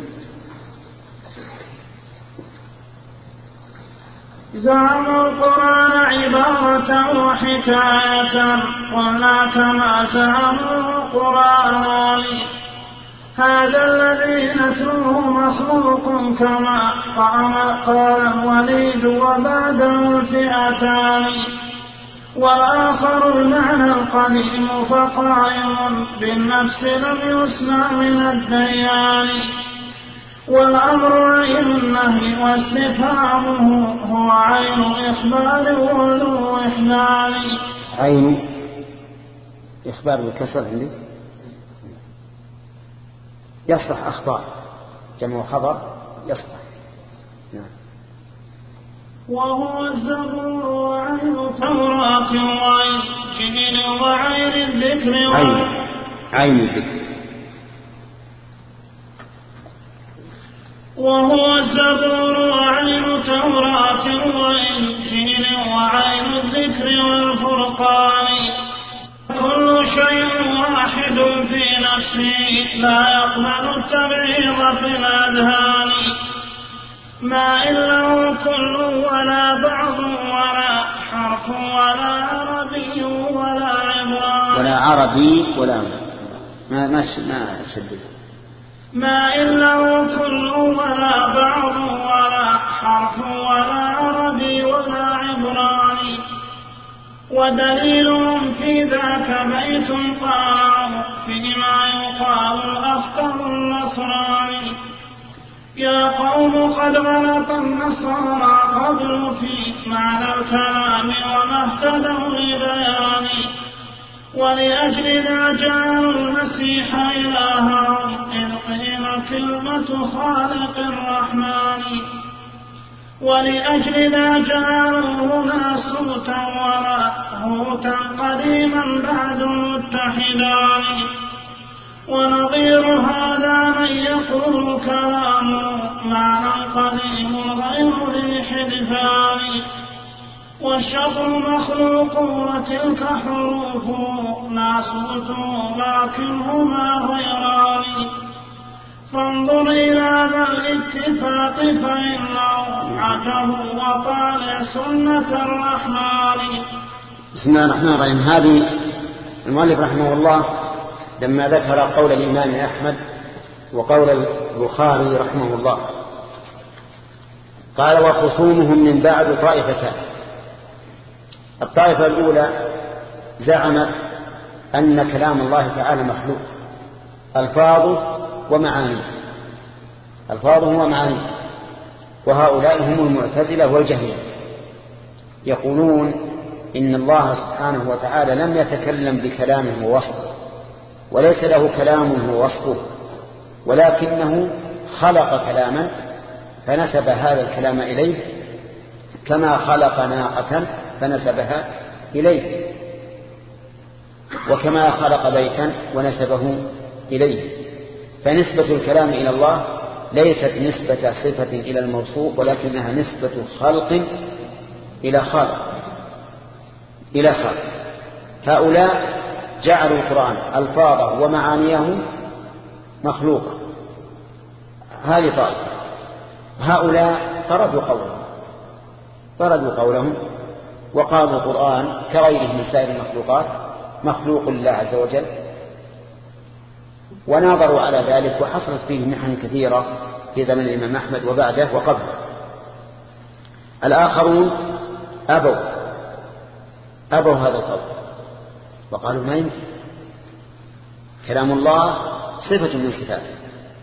زعموا القرآن عبارة وحكاية قلنا كما زعموا قرآن. هذا الذي نتلوه مخلوق كما قال الوليد وبعده الفئتان، والآخر المعنى القديم فقائم بالنفس لم يسمع من الديان. والأمر عين النهي واستفهامه هو عين إخبار وعلو إحلال.
عين إخبار بالكسر عندي يصلح أخبار، جمع خبر يصلح. نعم.
وهو الزبور وعين توراة وإنجيل وعين الذكر
عين الذكر.
وهو الزبور وعين توراة وإنجيل وعين الذكر والفرقان. كل شيء واحد في نفسه لا يقبل التبعيض في الأذهان. ما إلا كل ولا بعض ولا حرف ولا عربي ولا عبراني.
ولا عربي ولا ما شدد.
ما إلا كل ولا بعض ولا حرف ولا عربي ولا عبراني. ودليلهم في ذاك بيت قرأه فيما يقال الأفكار النصراني. يا قوم قد غلط النصارى قبل في معنى الكلام وما اهتدوا لبياني. ولأجل ذا جعلوا المسيح إلها إذ قيل كلمة خالق الرحمن ولأجل ذا جعلوه ناسوتا ولاهوتا قديما بعد متحدان ونظير هذا من يقول كلامه معنى قديم غير ذي حدثان والشطر مخلوق وتلك حروفه ناسوت لكنهما غيران فانظر إلى ذا الاتفاق فإنه عجب وطالع سنة الرحمن.
بسم الله الرحمن الرحيم. هذه المؤلف رحمه الله لما ذكر قول الإمام أحمد وقول البخاري رحمه الله قال وخصومهم من بعد طائفتان. الطائفة الأولى زعمت أن كلام الله تعالى مخلوق ألفاظه ومعانيه وهؤلاء هم المعتزلة والجهمية يقولون إن الله سبحانه وتعالى لم يتكلم بكلامه ووصفه وليس له كلام هو وصفه ولكنه خلق كلاما فنسب هذا الكلام إليه كما خلق ناقة فنسبها إليه وكما خلق بيتا ونسبه إليه. فنسبة الكلام إلى الله ليست نسبة صفة إلى الموصوف ولكنها نسبة خلق إلى خالق. هؤلاء جعلوا القرآن ألفاظه ومعانيه مخلوقة. هذه طائفة. هؤلاء طردوا قولهم وقالوا القرآن كغيره من سائر المخلوقات مخلوق لله عز وجل وناظروا على ذلك وحصلت فيه محن كثيرة في زمن الإمام أحمد وبعده وقبله. الآخرون أبوا هذا القول وقالوا ما يمكن كلام الله صفة من صفاته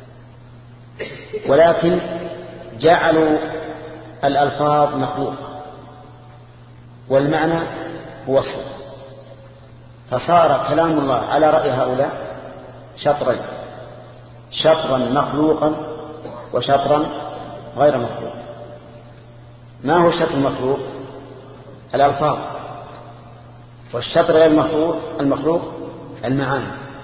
ولكن جعلوا الألفاظ مخلوقة والمعنى هو الصفة فصار كلام الله على رأي هؤلاء شطرا مخلوقا وشطرا غير مخلوق. ما هو الشطر المخلوق؟ الألفاظ. والشطر غير المخلوق المعاني.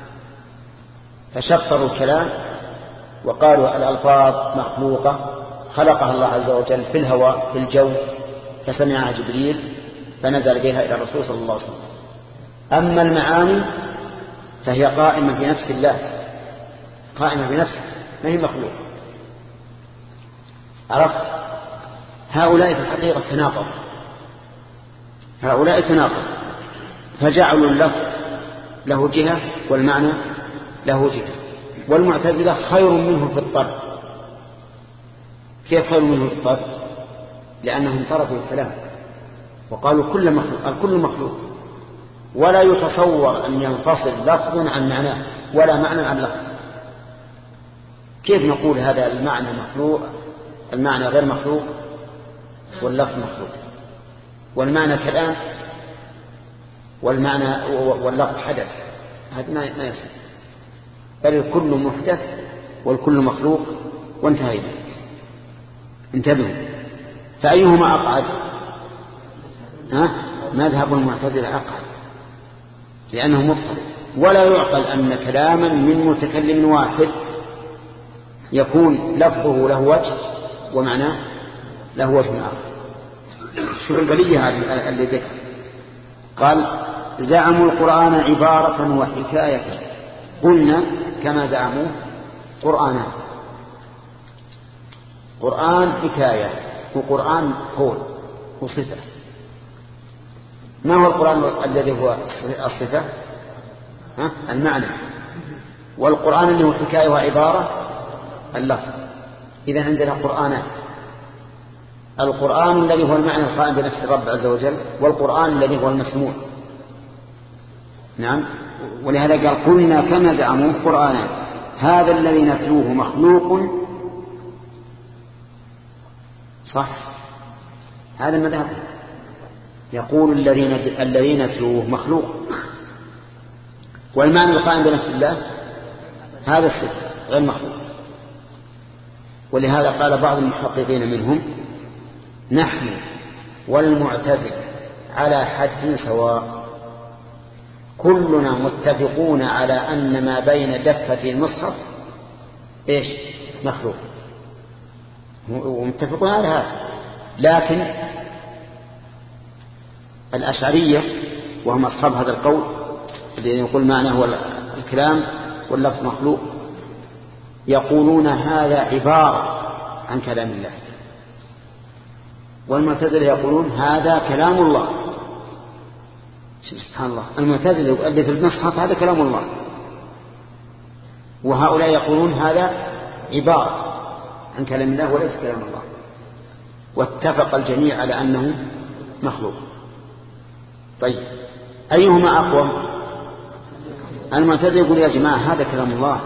فشطروا الكلام وقالوا الألفاظ مخلوقة خلقها الله عز وجل في الهواء في الجو فسمعها جبريل فنزل بها إلى الرسول صلى الله عليه وسلم. أما المعاني فهي قائمة بنفس الله قائمة بنفسه ما هي مخلوق. عرفت؟ هؤلاء في الحقيقة تناقض فجعلوا اللفظ له جهة والمعنى له جهة. والمعتزلة خير منه في الطرد. كيف خير منه في الطرد؟ لأنهم طردوا الكلام وقالوا الكل مخلوق ولا يتصور أن ينفصل لفظ عن معناه ولا معنى عن لفظ. كيف نقول هذا المعنى مخلوق المعنى غير مخلوق واللفظ مخلوق والمعنى كلام والمعنى واللفظ حدث؟ هذا ما يصير. بل الكل محدث والكل مخلوق وانتهينا. انتبهوا. فأيهما أقعد؟ مذهب المعتزلة أقعد لأنه مبطل ولا يعقل أن كلاما من متكلم واحد يكون لفظه له وجه ومعناه له وجه آخر. شوف البلية هذه اللي ذكر. قال زعموا القرآن عبارة وحكاية قلنا كما زعموا قرآن حكاية وقرآن قول وصفة. ما هو القرآن الذي هو الصفة؟ المعنى. والقرآن اللي هو حكاية وعبارة اللفظ. إذا عندنا قرآنان القرآن الذي هو المعنى القائم بنفس الرب عز وجل والقرآن الذي هو المسموع. نعم. ولهذا قال قلنا كما زعموا قرآنان هذا الذي نتلوه مخلوق صح. هذا المذهب يقول الذين نتلوه مخلوق والمعنى القائم بنفس الله هذا الصفة غير مخلوق. ولهذا قال بعض المحققين منهم: نحن والمعتزلة على حد سواء، كلنا متفقون على أن ما بين دفتي المصحف إيش؟ مخلوق، ومتفقون على هذا. لكن الأشعرية وهم أصحاب هذا القول الذي يقول معناه هو الكلام واللفظ مخلوق، يقولون هذا عبارة عن كلام الله. والمعتزلة يقولون هذا كلام الله. سبحان الله، المعتزلة يؤلف في المصحف هذا كلام الله، وهؤلاء يقولون هذا عبارة عن كلام الله وليس كلام الله. واتفق الجميع على أنه مخلوق. طيب أيهما أقوم؟ المعتزلة يقول يا جماعة هذا كلام الله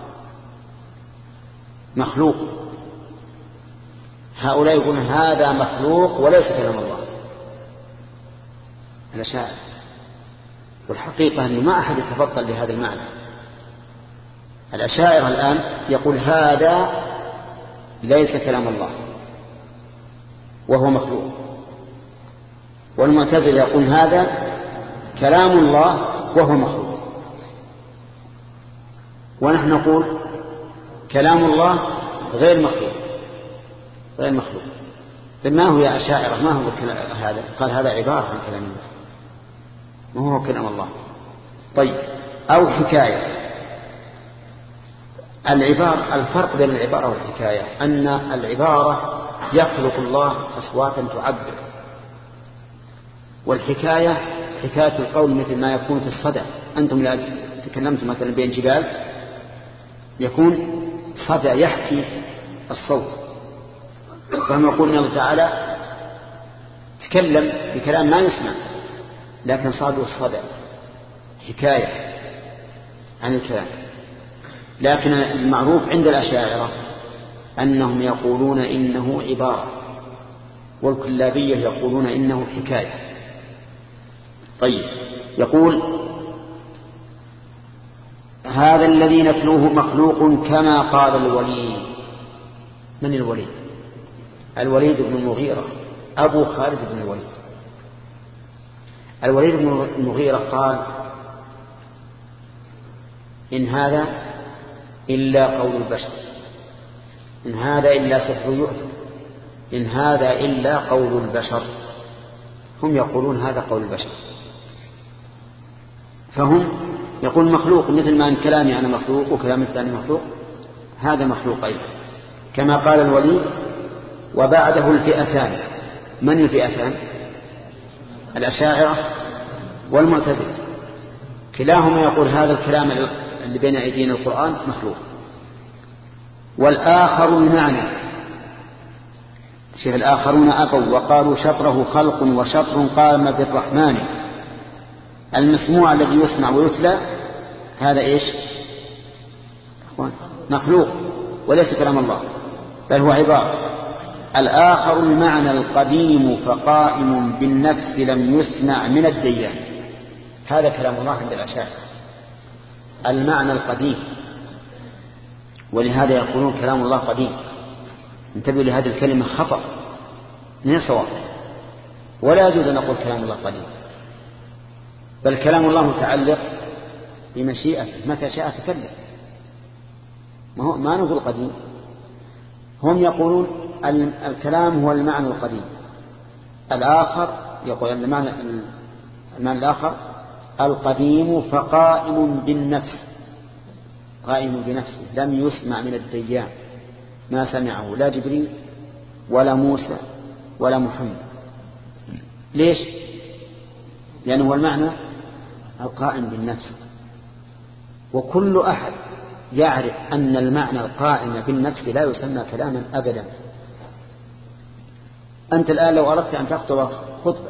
مخلوق، هؤلاء يقولون هذا مخلوق وليس كلام الله. الأشاعرة، والحقيقة أنه ما أحد يتفضل لهذا المعنى. الأشاعرة الآن يقول هذا ليس كلام الله وهو مخلوق، والمعتزلة يقول هذا كلام الله وهو مخلوق. ونحن نقول كلام الله غير مخلوق، غير مخلوق. ما هو يا أشاعرة؟ ما هو هذا؟ قال هذا عبارة عن كلام الله، ما هو كلام الله. طيب أو حكاية. العبارة، الفرق بين العبارة والحكاية أن العبارة يخلق الله أصواتا تعبر، والحكاية حكاية القول مثل ما يكون في الصدى. أنتم لا تكلمتم مثلا بين جبال يكون صدى يحكي الصوت، فهم يقول الله تعالى تكلم بكلام ما يسمع لكن صار له الصدى، حكاية عن الكلام. لكن المعروف عند الأشاعرة أنهم يقولون إنه عبارة، والكلابية يقولون إنه حكاية. طيب يقول هذا الذي نتلوه مخلوق كما قال الوليد. من الوليد؟ الوليد بن المغيرة أبو خالد بن الوليد. الوليد بن المغيرة قال إن هذا إلا قول البشر، إن هذا إلا سحر يؤثر، إن هذا إلا قول البشر. هم يقولون هذا قول البشر، فهم يقول مخلوق مثل ما أن كلامي أنا مخلوق وكلام الثاني مخلوق، هذا مخلوق أيضا كما قال الوليد. وبعده الفئتان. من الفئتان؟ الأشاعرة والمعتزلة، كلاهما يقول هذا الكلام اللي بين أيدينا القرآن مخلوق. والآخر المعنى، شيخ الآخرون أبوا وقالوا شطره خلق وشطر قام بالرحمن. المسموع الذي يسمع ويتلى هذا إيش؟ مخلوق وليس كلام الله بل هو عبارة. الآخر المعنى القديم فقائم بالنفس لم يسمع من الديان. هذا كلام الله عند الأشاعرة، المعنى القديم، ولهذا يقولون كلام الله قديم. انتبهوا لهذه الكلمة، خطأ من صواب، ولا يجوز أن نقول كلام الله قديم، بل كلام الله متعلق بمشيئته، متى شاء تكلم، ما نقول قديم. هم يقولون الكلام هو المعنى القديم. الآخر يقول المعنى الآخر القديم فقائم بالنفس، قائم بنفسه لم يسمع من الديان، ما سمعه لا جبريل ولا موسى ولا محمد. ليش؟ لأنه هو المعنى القائم بالنفس، وكل أحد يعرف أن المعنى القائم بالنفس لا يسمى كلاما أبدا. أنت الآن لو أردت أن تخطب خطبة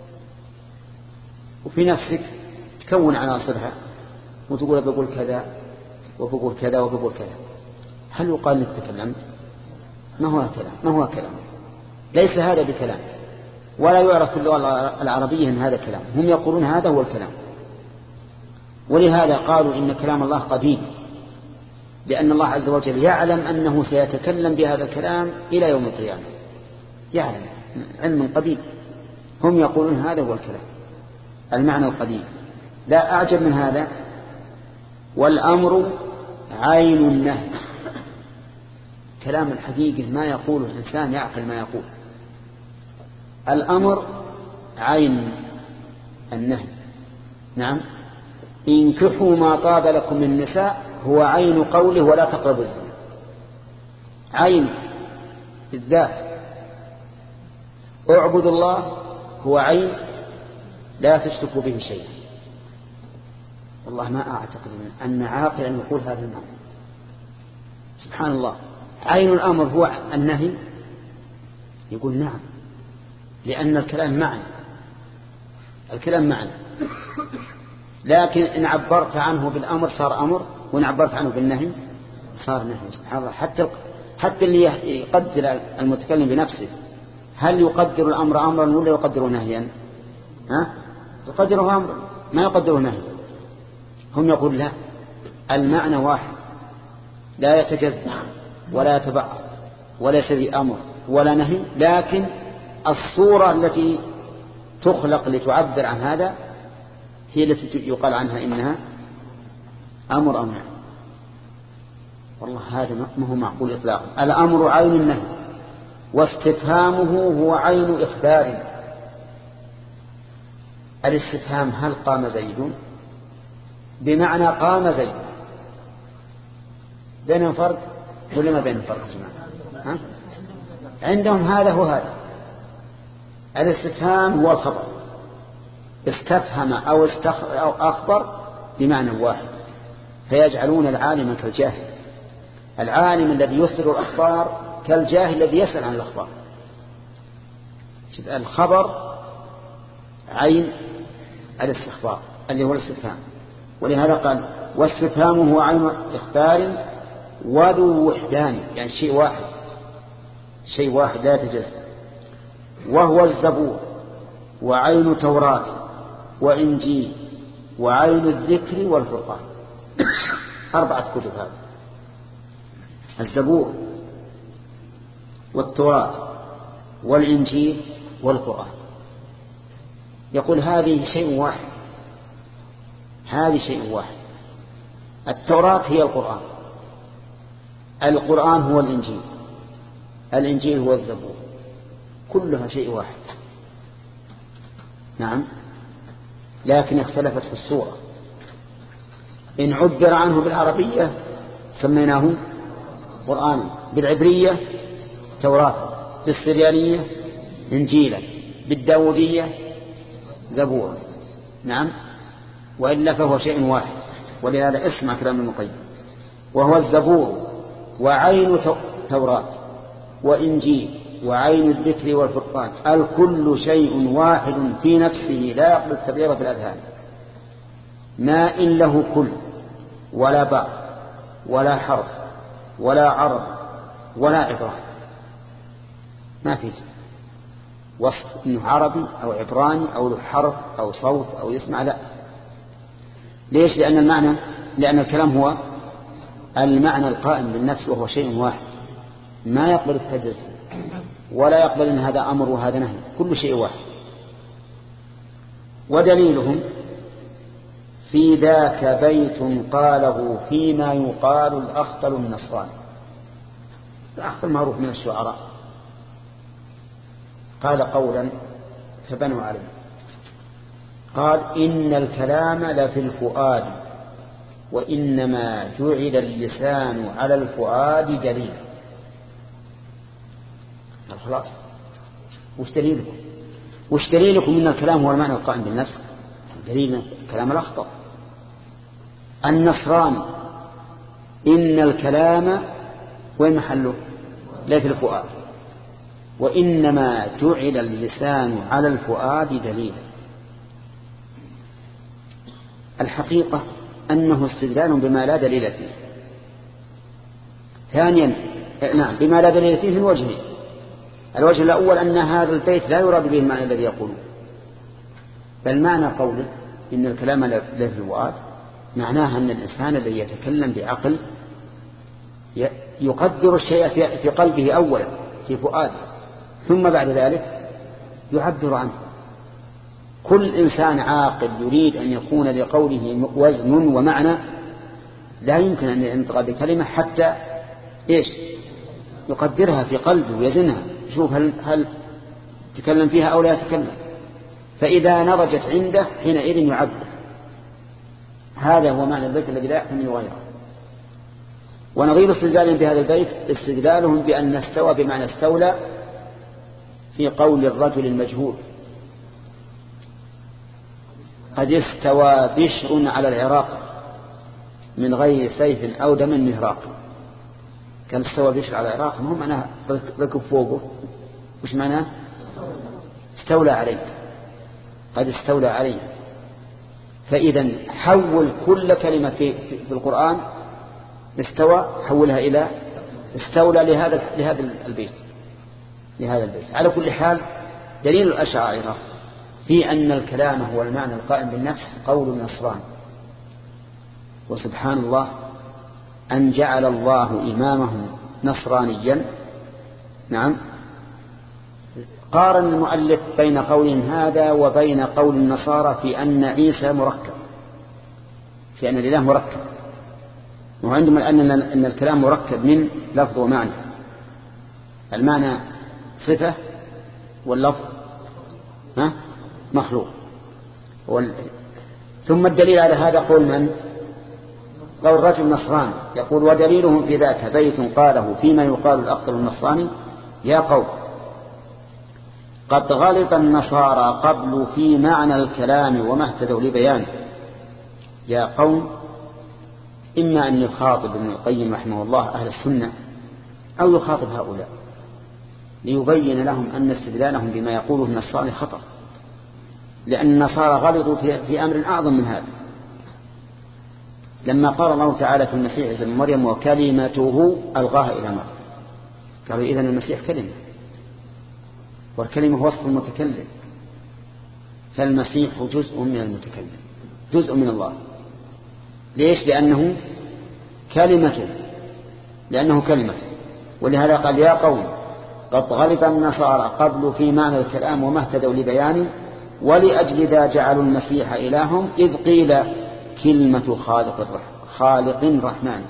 وفي نفسك تكون عناصرها وتقول بقول كذا وبقول كذا وبقول كذا، هل يقال أنك تكلمت؟ ما هو كلام، ما هو كلام، ليس هذا بكلام، ولا يعرف في اللغة العربية أن هذا كلام. هم يقولون هذا هو الكلام، ولهذا قالوا إن كلام الله قديم، لأن الله عز وجل يعلم أنه سيتكلم بهذا الكلام إلى يوم القيامة، يعلم علم قديم. هم يقولون هذا هو الكلام المعنى القديم. لا أعجب من هذا. والأمر عين النهي، كلام الحقيقي ما يقوله الإنسان يعقل ما يقول. الأمر عين النهي. نعم، انكحوا ما طاب لكم من النساء هو عين قوله ولا تقربوا الزنا، عين بالذات. اعبدوا الله هو عين لا تشركوا به شيئا. والله ما أعتقد أن عاقلا يقول هذا المعنى. سبحان الله، عين الأمر هو النهي، يقول نعم، لأن الكلام معنى، الكلام معنى. لكن إن عبرت عنه بالأمر صار أمر، وإن عبرت عنه بالنهي صار نهي. سبحان الله، حتى اللي يقدر المتكلم بنفسه هل يقدر الأمر أمرا ولا يقدره نهيا؟ يقدره أمرا ما يقدره نهيا. هم يقول لا، المعنى واحد لا يتجزأ ولا يتبعض وليس في أمر ولا نهي، لكن الصورة التي تخلق لتعبر عن هذا هي التي يقال عنها إنها أمر أو نهي. والله هذا ما هو معقول إطلاقا. الأمر عين النهي، واستفهامه هو عين إخبار. الاستفهام هل قام زيد بمعنى قام زيد، بينهم فرق ولا ما بينهم فرق يا جماعة؟ عندهم هذا هو هذا. الاستفهام هو الخبر، استفهم أو أخبر بمعنى واحد، فيجعلون العالم كالجاهل، العالم الذي يصدر الأخبار كالجاهل الذي يسأل عن الأخبار. الخبر عين الاستخبار اللي هو الاستفهام، ولهذا قال واستفهامه هو عين إخبار وذو وحدان، يعني شيء واحد، شيء واحد لا يتجزأ. وهو الزبور وعين توراة وإنجيل وعين الذكر والفرقان. 4 كتب هذا، الزبور والتوراة والإنجيل والقرآن. يقول هذه شيء واحد، هذه شيء واحد. التوراة هي القرآن، القرآن هو الإنجيل، الإنجيل هو الزبور، كلها شيء واحد. نعم، لكن اختلفت في الصورة. إن عبر عنه بالعربية سميناه قرآن، بالعبرية توراة، بالسريانية إنجيلا، بالداودية زبور. نعم، وإلا فهو شيء واحد. ولهذا اسمع كلام ابن القيم، وهو الزبور وعين توراة وإنجيل وعين الذكر والفرقان، الكل شيء واحد في نفسه لا يقبل التبعير في الأذهان، ما إن له كل ولا بعض ولا حرف ولا عرض ولا عبرة، ما فيه وصف إنه عربي أو عبراني أو له حرف أو صوت أو يسمع، لا. ليش؟ لأن الكلام هو المعنى القائم بالنفس، وهو شيء واحد ما يقبل التجزئ ولا يقبل أن هذا أمر وهذا نهي، كل شيء واحد. ودليلهم في ذاك بيت قاله فيما يقال الأخطل النصراني. الأخطل معروف من الشعراء، قال قولا فبنوا عليه، قال إن الكلام لفي الفؤاد وإنما جعل اللسان على الفؤاد دليلا. خلاص، وش دليلكم إن الكلام هو المعنى القائم بالنفس؟ دليلنا كلام الأخطل النصراني، إن الكلام وين محله؟ لا في الفؤاد، وإنما جعل اللسان على الفؤاد دليلا. الحقيقة أنه استدلال بما لا دليل فيه. ثانيا، نعم، بما لا دليل فيه من وجهين. الوجه الأول أن هذا البيت لا يراد به المعنى الذي يقوله، بل معنى قوله إن الكلام لا في الفؤاد معناها أن الإنسان الذي يتكلم بعقل يقدر الشيء في قلبه أولا في فؤاده، ثم بعد ذلك يعبر عنه. كل إنسان عاقل يريد أن يكون لقوله وزن ومعنى لا يمكن أن ينطق بكلمة حتى يقدرها في قلبه ويزنها، يشوف هل تكلم فيها أو لا يتكلم. فإذا نضجت عنده حينئذ يعبر. هذا هو معنى البيت الذي لا يحتمل غيره. ونظير استدلالهم بهذا البيت استدلالهم بأن استوى بمعنى استولى في قول الرجل المجهول: قد استوى بشر على العراق من غير سيف أو دم مهراق. كان استوى بشر على العراق مو معناه ركب فوقه، وش معناه؟ استولى عليه، قد استولى عليه. فإذا حول كل كلمة في القرآن استوى حولها إلى استولى لهذا البيت. على كل حال دليل الأشاعرة في أن الكلام هو المعنى القائم بالنفس قول النصراني. وسبحان الله أن جعل الله إمامهم نصرانيا. نعم، قارن المؤلف بين قولهم هذا وبين قول النصارى في أن عيسى مركب، في أن الإله مركب. وعندهم أن الكلام مركب من لفظ ومعنى، المعنى صفة واللفظ مخلوق. ثم الدليل على هذا قول من؟ قول الرجل النصراني يقول: ودليلهم في ذاك بيت قاله فيما يقال الأقل النصراني: يا قوم قد غلط النصارى قبل في معنى الكلام وما اهتدوا لبيانه. يا قوم، إما أن يخاطب ابن القيم رحمه الله أهل السنة أو يخاطب هؤلاء ليبين لهم أن استدلالهم بما يقوله النصارى خطأ، لأن النصارى غلطوا في أمر أعظم من هذا. لما قال الله تعالى في المسيح عيسى ابن مريم: وكلمته ألقاها إلى مريم، قالوا إذن المسيح كلمة، والكلمة وصف المتكلم، فالمسيح جزء من المتكلم، جزء من الله. ليش؟ لأنه كلمة. ولهذا قال: يا قوم قد غلط النصارى قبل في معنى الكلام وما اهتدوا لبيانه، ولأجل ذا جعلوا المسيح إلههم، إذ قيل كلمة خالق رحمن.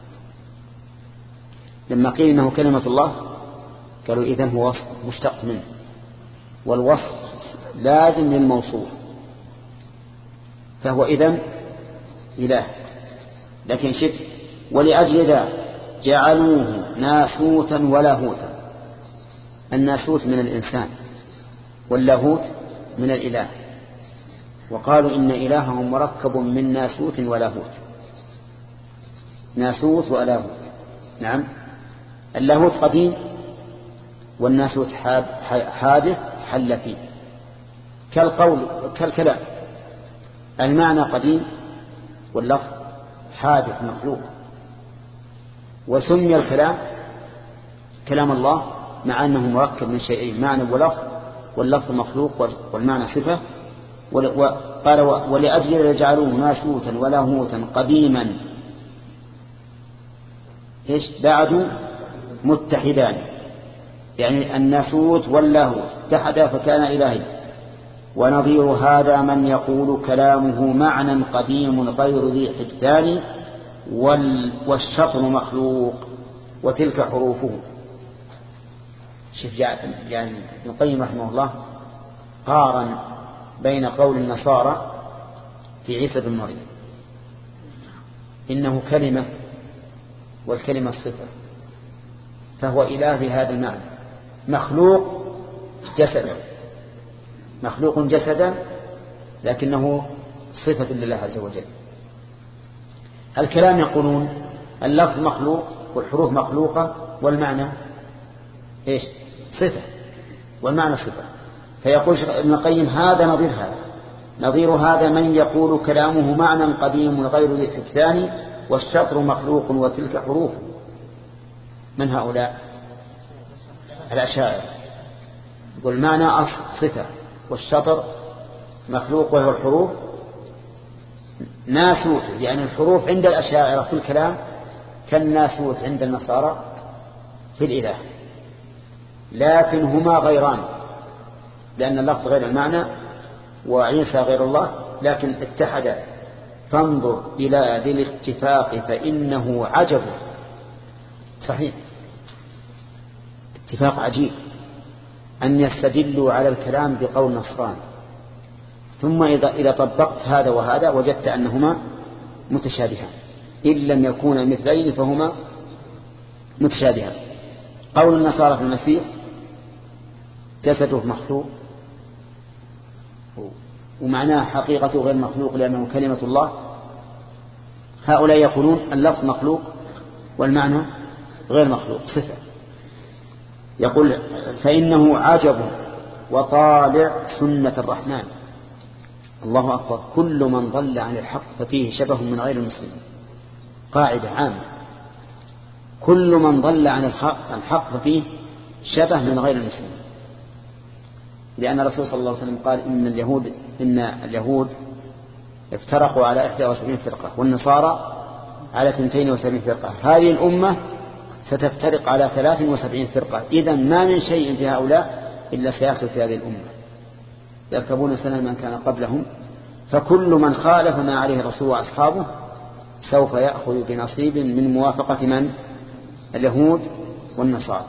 لما قيل إنه كلمة الله قالوا إذن هو وصف مشتق منه، والوصف لازم للموصوف، فهو إذن إله. لكن شف: ولأجل ذا جعلوه ناسوتا ولاهوتا. الناسوت من الإنسان واللاهوت من الإله، وقالوا إن إلههم مركب من ناسوت ولاهوت. ناسوت ولاهوت. نعم، اللاهوت قديم والناسوت حادث حل فيه، كالكلام. المعنى قديم واللفظ حادث مخلوق. وسمي الكلام كلام الله مع أنه مركب من شيئين: معنى ولفظ، واللفظ مخلوق والمعنى صفة. وقال: ولأجل يجعلوه ناسوتا ولاهوتا قديما بعد متحدان، يعني الناسوت واللاهوت اتحدا فكان إلهي. ونظير هذا من يقول كلامه معنى قديم غير ذي حدثان، والشطر مخلوق وتلك حروفه. شوف يعني ابن القيم رحمه الله قارن بين قول النصارى في عيسى بن مريم إنه كلمة، والكلمة صفة، فهو إله بهذا المعنى، مخلوق جسدا لكنه صفة لله عز وجل. الكلام يقولون اللفظ مخلوق والحروف مخلوقة والمعنى صفة، والمعنى صفة. فيقول ابن القيم: هذا نظير هذا من يقول كلامه معنى قديم غير ذي حدثان، والشطر مخلوق وتلك حروف. من هؤلاء؟ الأشاعرة. يقول معنى صفة، والشطر مخلوق وهو الحروف، ناسوت، يعني الحروف عند الأشاعرة في الكلام كالناسوت عند النصارى في الإله، لكن هما غيران، لأن اللفظ غير المعنى وعيسى غير الله، لكن اتحدا. فانظر إلى ذي الاتفاق فإنه عجب. صحيح، اتفاق عجيب أن يستدلوا على الكلام بقول نصران، ثم إذا طبقت هذا وهذا وجدت أنهما متشابهان، إن لم يكونا مثلين فهما متشابهان. قول النصارى في المسيح جسده مخلوق ومعناه حقيقته غير مخلوق لأنه كلمة الله، هؤلاء يقولون اللفظ مخلوق والمعنى غير مخلوق، صفة. يقول فإنه عجب وطالع سنة الرحمن. الله أكبر، كل من ضل عن الحق ففيه شبه من غير المسلمين، قاعدة عامة، كل من ضل عن الحق ففيه شبه من غير المسلمين، لأن الرسول صلى الله عليه وسلم قال إن اليهود افترقوا على 71 فرقة والنصارى على 72 فرقة، هذه الأمة ستفترق على 73 فرقة، إذن ما من شيء في هؤلاء إلا سيحصل في هذه الأمة، يركبون سنن من كان قبلهم، فكل من خالف ما عليه الرسول وأصحابه سوف يأخذ بنصيب من موافقة من؟ اليهود والنصارى.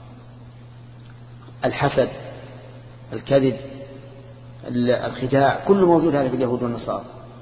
الحسد، الكذب، الخداع، كل موجود هذا في اليهود والنصارى.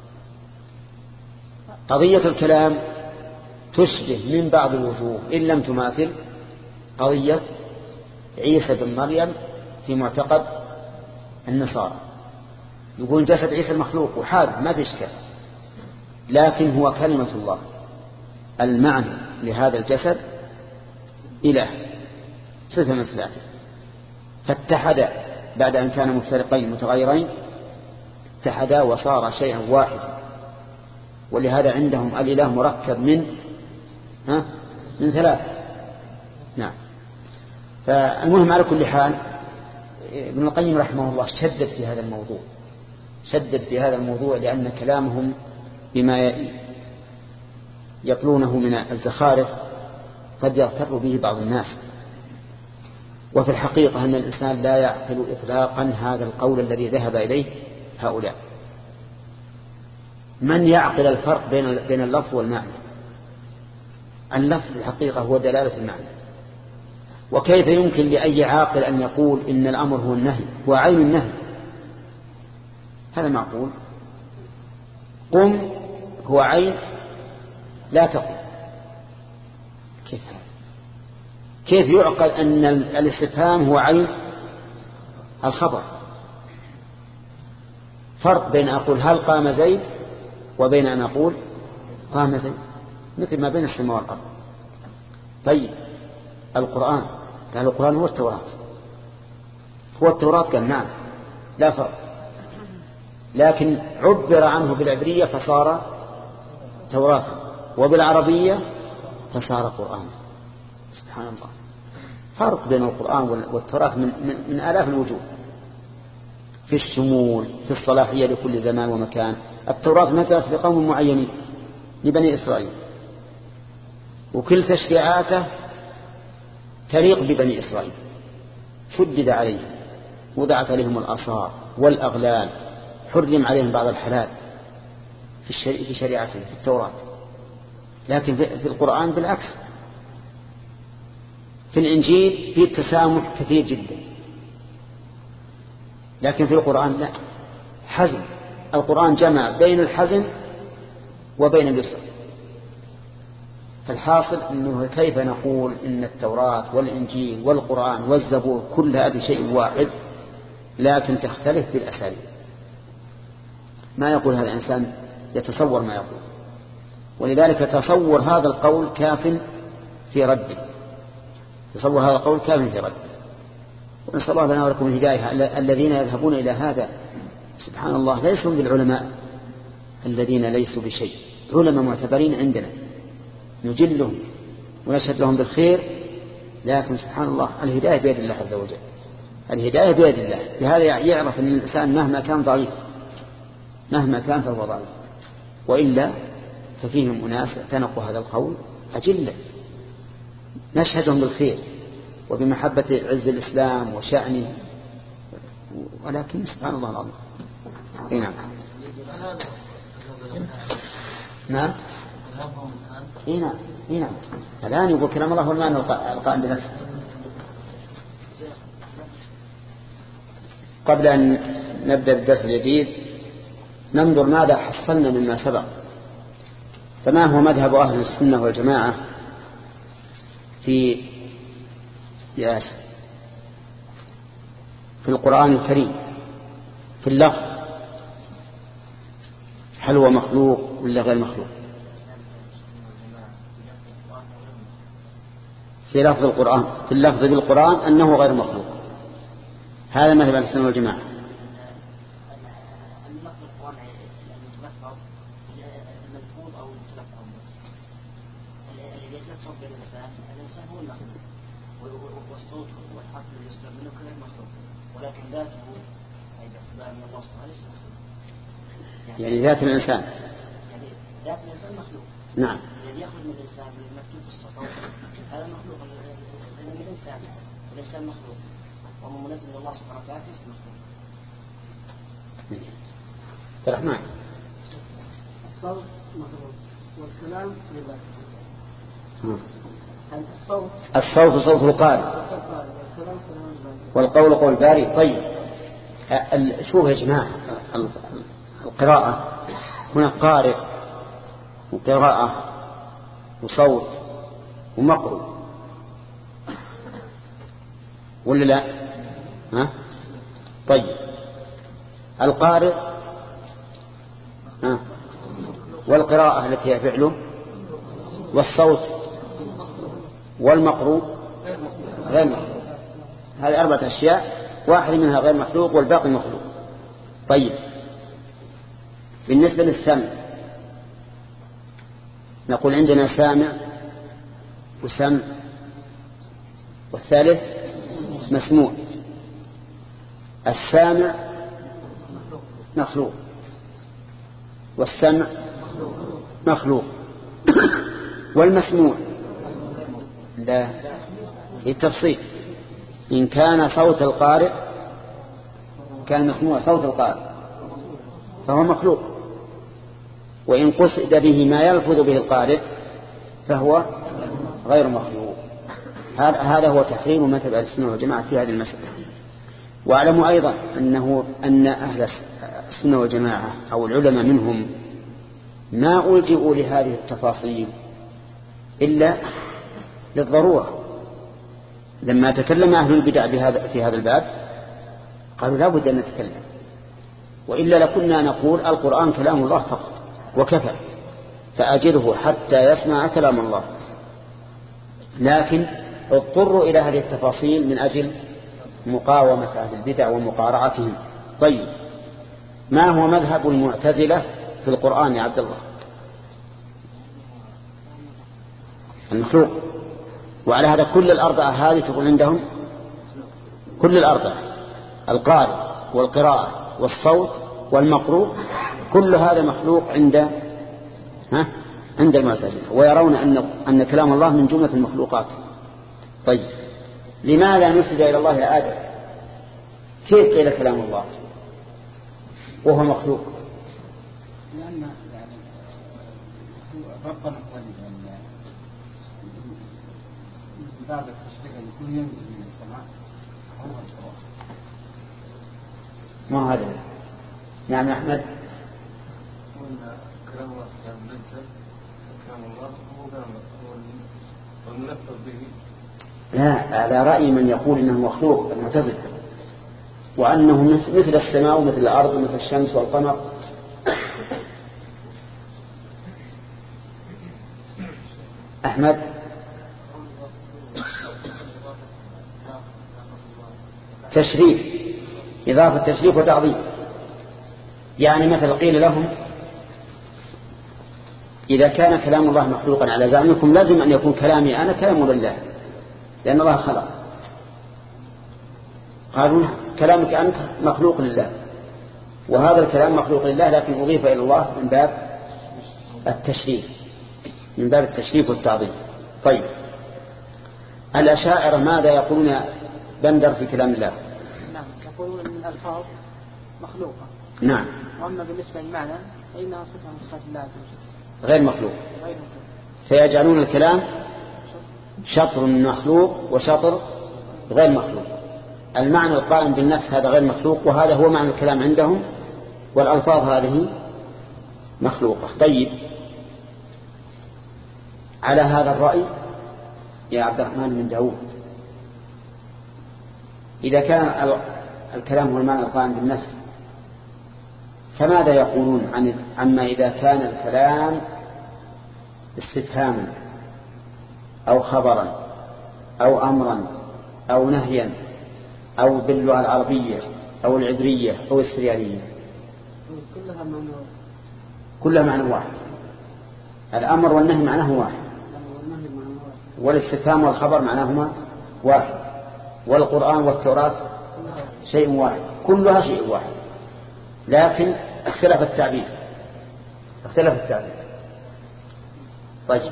قضية الكلام تشبه من بعض الوجوه إن لم تماثل قضية عيسى بن مريم في معتقد النصارى، يقول جسد عيسى المخلوق وحادث ما في إشكال، لكن هو كلمة الله، المعنى لهذا الجسد إله، صفة من صفاته، فاتحدا بعد أن كان مفترقين متغيرين، اتحدا وصار شيئا واحدا. ولهذا عندهم الإله مركب من 3. نعم. فالمهم على كل حال ابن القيم رحمه الله شدد في هذا الموضوع لأن كلامهم بما يقلونه من الزخارف قد يغتر به بعض الناس، وفي الحقيقة أن الإنسان لا يعقل إطلاقا هذا القول الذي ذهب إليه هؤلاء. من يعقل الفرق بين اللفظ والمعنى؟ اللفظ في الحقيقة هو دلالة المعنى، وكيف يمكن لأي عاقل أن يقول إن الأمر هو النهي، هو عين النهي؟ هذا معقول؟ قم هو عين لا تقم، كيف يعقل أن الاستفهام هو عين الخبر؟ فرق بين أقول هل قام زيد وبين أن أقول قام زيد، مثل ما بين السماء والأرض. طيب القرآن، قال القرآن هو التوراة قال نعم لا فرق، لكن عبر عنه بالعبرية فصار توراة، وبالعربية فصار قرآن. سبحان الله، فرق بين القرآن والتوراة من آلاف الوجوه، في الشمول، في الصلاحية لكل زمان ومكان. التوراة نزلت لقوم معينين لبني إسرائيل، وكل تشريعاته تليق ببني إسرائيل، شدد عليهم، وضعت عليهم الآثار والأغلال، حرم عليهم بعض الحلال في شريعتهم في التوراة. لكن في القرآن بالعكس، في الإنجيل فيه التسامح كثير جدا، لكن في القرآن لا، حزم. القرآن جمع بين الحزم وبين اليسر. فالحاصل أنه كيف نقول إن التوراة والإنجيل والقرآن والزبور كل هذه شيء واحد، لكن تختلف بالأساليب. ما يقول هذا الإنسان يتصور ما يقول، ولذلك تصور هذا القول كاف في رده، تصور هذا القول كاف في رده. ونسأل الله لنا ولكم الهداية. الذين يذهبون إلى هذا سبحان الله ليسوا بالعلماء الذين ليسوا بشيء، علماء معتبرين عندنا نجلهم ونشهد لهم بالخير، لكن سبحان الله الهداية بيد الله عز وجل، الهداية بيد الله. لهذا يعرف أن الإنسان مهما كان ضعيف، مهما كان فهو ضعيف، وإلا ففيهم أناس اعتنقوا هذا القول أجلة نشهدهم بالخير وبمحبة عز الإسلام وشأنه، ولكن سبحان الله العظيم. نعم نعم نعم الآن يقول كلام الله والمعنى القائم بنفسه. قبل أن نبدأ بالدرس الجديد ننظر ماذا حصلنا مما سبق. فما هو مذهب أهل السنة والجماعة في القرآن الكريم في اللفظ؟ هل هو مخلوق ولا غير مخلوق؟ في لفظ القرآن، في اللفظ بالقرآن أنه غير مخلوق، هذا مذهب أهل السنة والجماعة.
والصوت والحرف اللي يستعمله كله مخلوق، ولكن ذاته أي باعتبار من الله سبحانه ليس مخلوق.
يعني ذات الإنسان،
يعني ذات الإنسان مخلوق.
نعم.
الذي يخرج من الإنسان المكتوب في الصوت هذا مخلوق، لأن الإنسان والإنسان مخلوق ومن منزل من الله سبحانه وتعالى ليس مخلوق.
الرحمن
الصوت مخلوق والكلام لباس.
الصوت صوت القارئ والقول قول باري. طيب شوف يا جماعة، القراءة هنا قارئ وقراءة وصوت ومقروء ولا لا؟ ها؟ طيب القارئ والقراءة التي هي فعله والصوت والمقروء غير مخلوق. هذه 4 أشياء، واحد منها غير مخلوق والباقي مخلوق. طيب بالنسبة للسمع نقول عندنا سامع وسمع، والثالث مسموع. السامع مخلوق والسمع مخلوق والمسموع لا، للتفصيل. إن كان صوت القارئ كان مسموع صوت القارئ فهو مخلوق، وإن قصد به ما يلفظ به القارئ فهو غير مخلوق. هذا هو تحريم مذهب أهل السنة والجماعة في هذه المسألة. واعلموا أيضا أن أهل السنة والجماعة أو العلماء منهم ما ألجئوا لهذه التفاصيل إلا للضرورة. لما تكلم أهل البدع في هذا الباب قالوا لا بد أن نتكلم، وإلا لكنا نقول القرآن كلام الله فقط وكفى، فأجره حتى يسمع كلام الله. لكن اضطروا إلى هذه التفاصيل من أجل مقاومة أهل البدع ومقارعتهم. طيب ما هو مذهب المعتزلة في القرآن يا عبد الله؟ المخلوق. وعلى هذا كل الأربعة هذه تقول عندهم كل الأربعة، القارئ والقراءة والصوت والمقروء، كل هذا مخلوق عند المعتزلة، ويرون أن كلام الله من جملة المخلوقات. طيب لماذا نسب إلى الله آدم؟ كيف قيل كلام الله وهو مخلوق؟
لأن ربنا بعد التشريع يكون ينزل من السماء هو القرآن.
ما هذا؟ نعم يا أحمد.
قلنا كلام الله سبحانه منزل، كلام الله هو كلام والمنفذ به.
لا، على رأي من يقول إنه مخلوق المعتزلة، وأنه مثل السماء ومثل الأرض ومثل الشمس والقمر. أحمد. تشريف، إضافة تشريف وتعظيم. يعني مثل قيل لهم إذا كان كلام الله مخلوقا على زعمكم لازم أن يكون كلامي أنا كلام لله، لأن الله خلق. قالوا كلامك أنت مخلوق لله، وهذا الكلام مخلوق لله لكن أضيف إلى الله من باب التشريف، من باب التشريف والتعظيم. طيب الأشاعرة ماذا يقولون بندر في كلام الله؟
نعم يقولون أن الألفاظ مخلوقة.
نعم.
وأما بالنسبة للمعنى فإنها صفة من صفات الله عز وجل
غير مخلوق. فيجعلون الكلام شطر مخلوق وشطر غير مخلوق. المعنى القائم بالنفس هذا غير مخلوق، وهذا هو معنى الكلام عندهم، والألفاظ هذه مخلوقة. طيب على هذا الرأي يا عبد الرحمن بن داود، إذا كان الكلام هو المعنى القائم بالنفس، فماذا يقولون عما إذا كان الكلام استفهاما أو خبرا أو أمرا أو نهيا أو باللغة العربية أو العبرية أو السريانية؟ كلها معنى واحد. الأمر والنهي معناه واحد، والاستفهام والخبر معناهما واحد، والقرآن والتوراة شيء واحد، كلها شيء واحد، لكن اختلف التعبير. طيب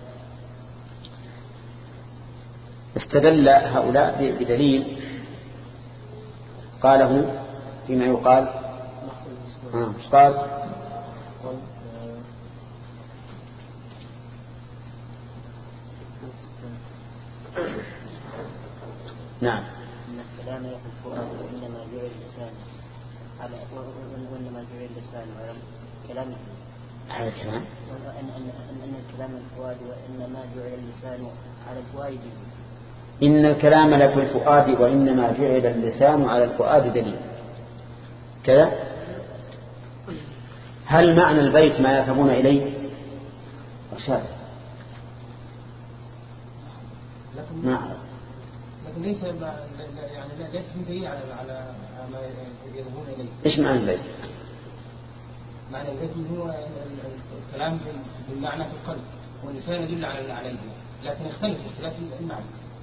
استدل هؤلاء بدليل قاله فيما يقال مش قال نعم
إن الكلام يقف الفؤاد وإنما جعل اللسان على وإنما جعل اللسان على كلامه
على الكلام
أن الكلام الفؤاد وإنما جعل اللسان على الفؤاد.
إن الكلام لفي الفؤاد وإنما جعل اللسان على الفؤاد دليل كذا. هل معنى البيت ما يذهبون إليه؟ أرشاد نعم،
لكن ليس يعني ليس من دليل على ما يذهبون إليه.
إيش معنى البيت؟
معنى البيت هو الكلام بالمعنى في القلب، واللسان يدل عليه، لكن يختلف اختلاف المعنى.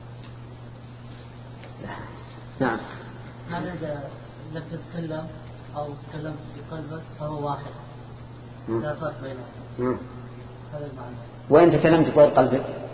نعم.
هذا إذا لم تتكلم أو تكلمت في قلبك فهو واحد، لا فرق بينهم.
وإن تكلمت في قلبك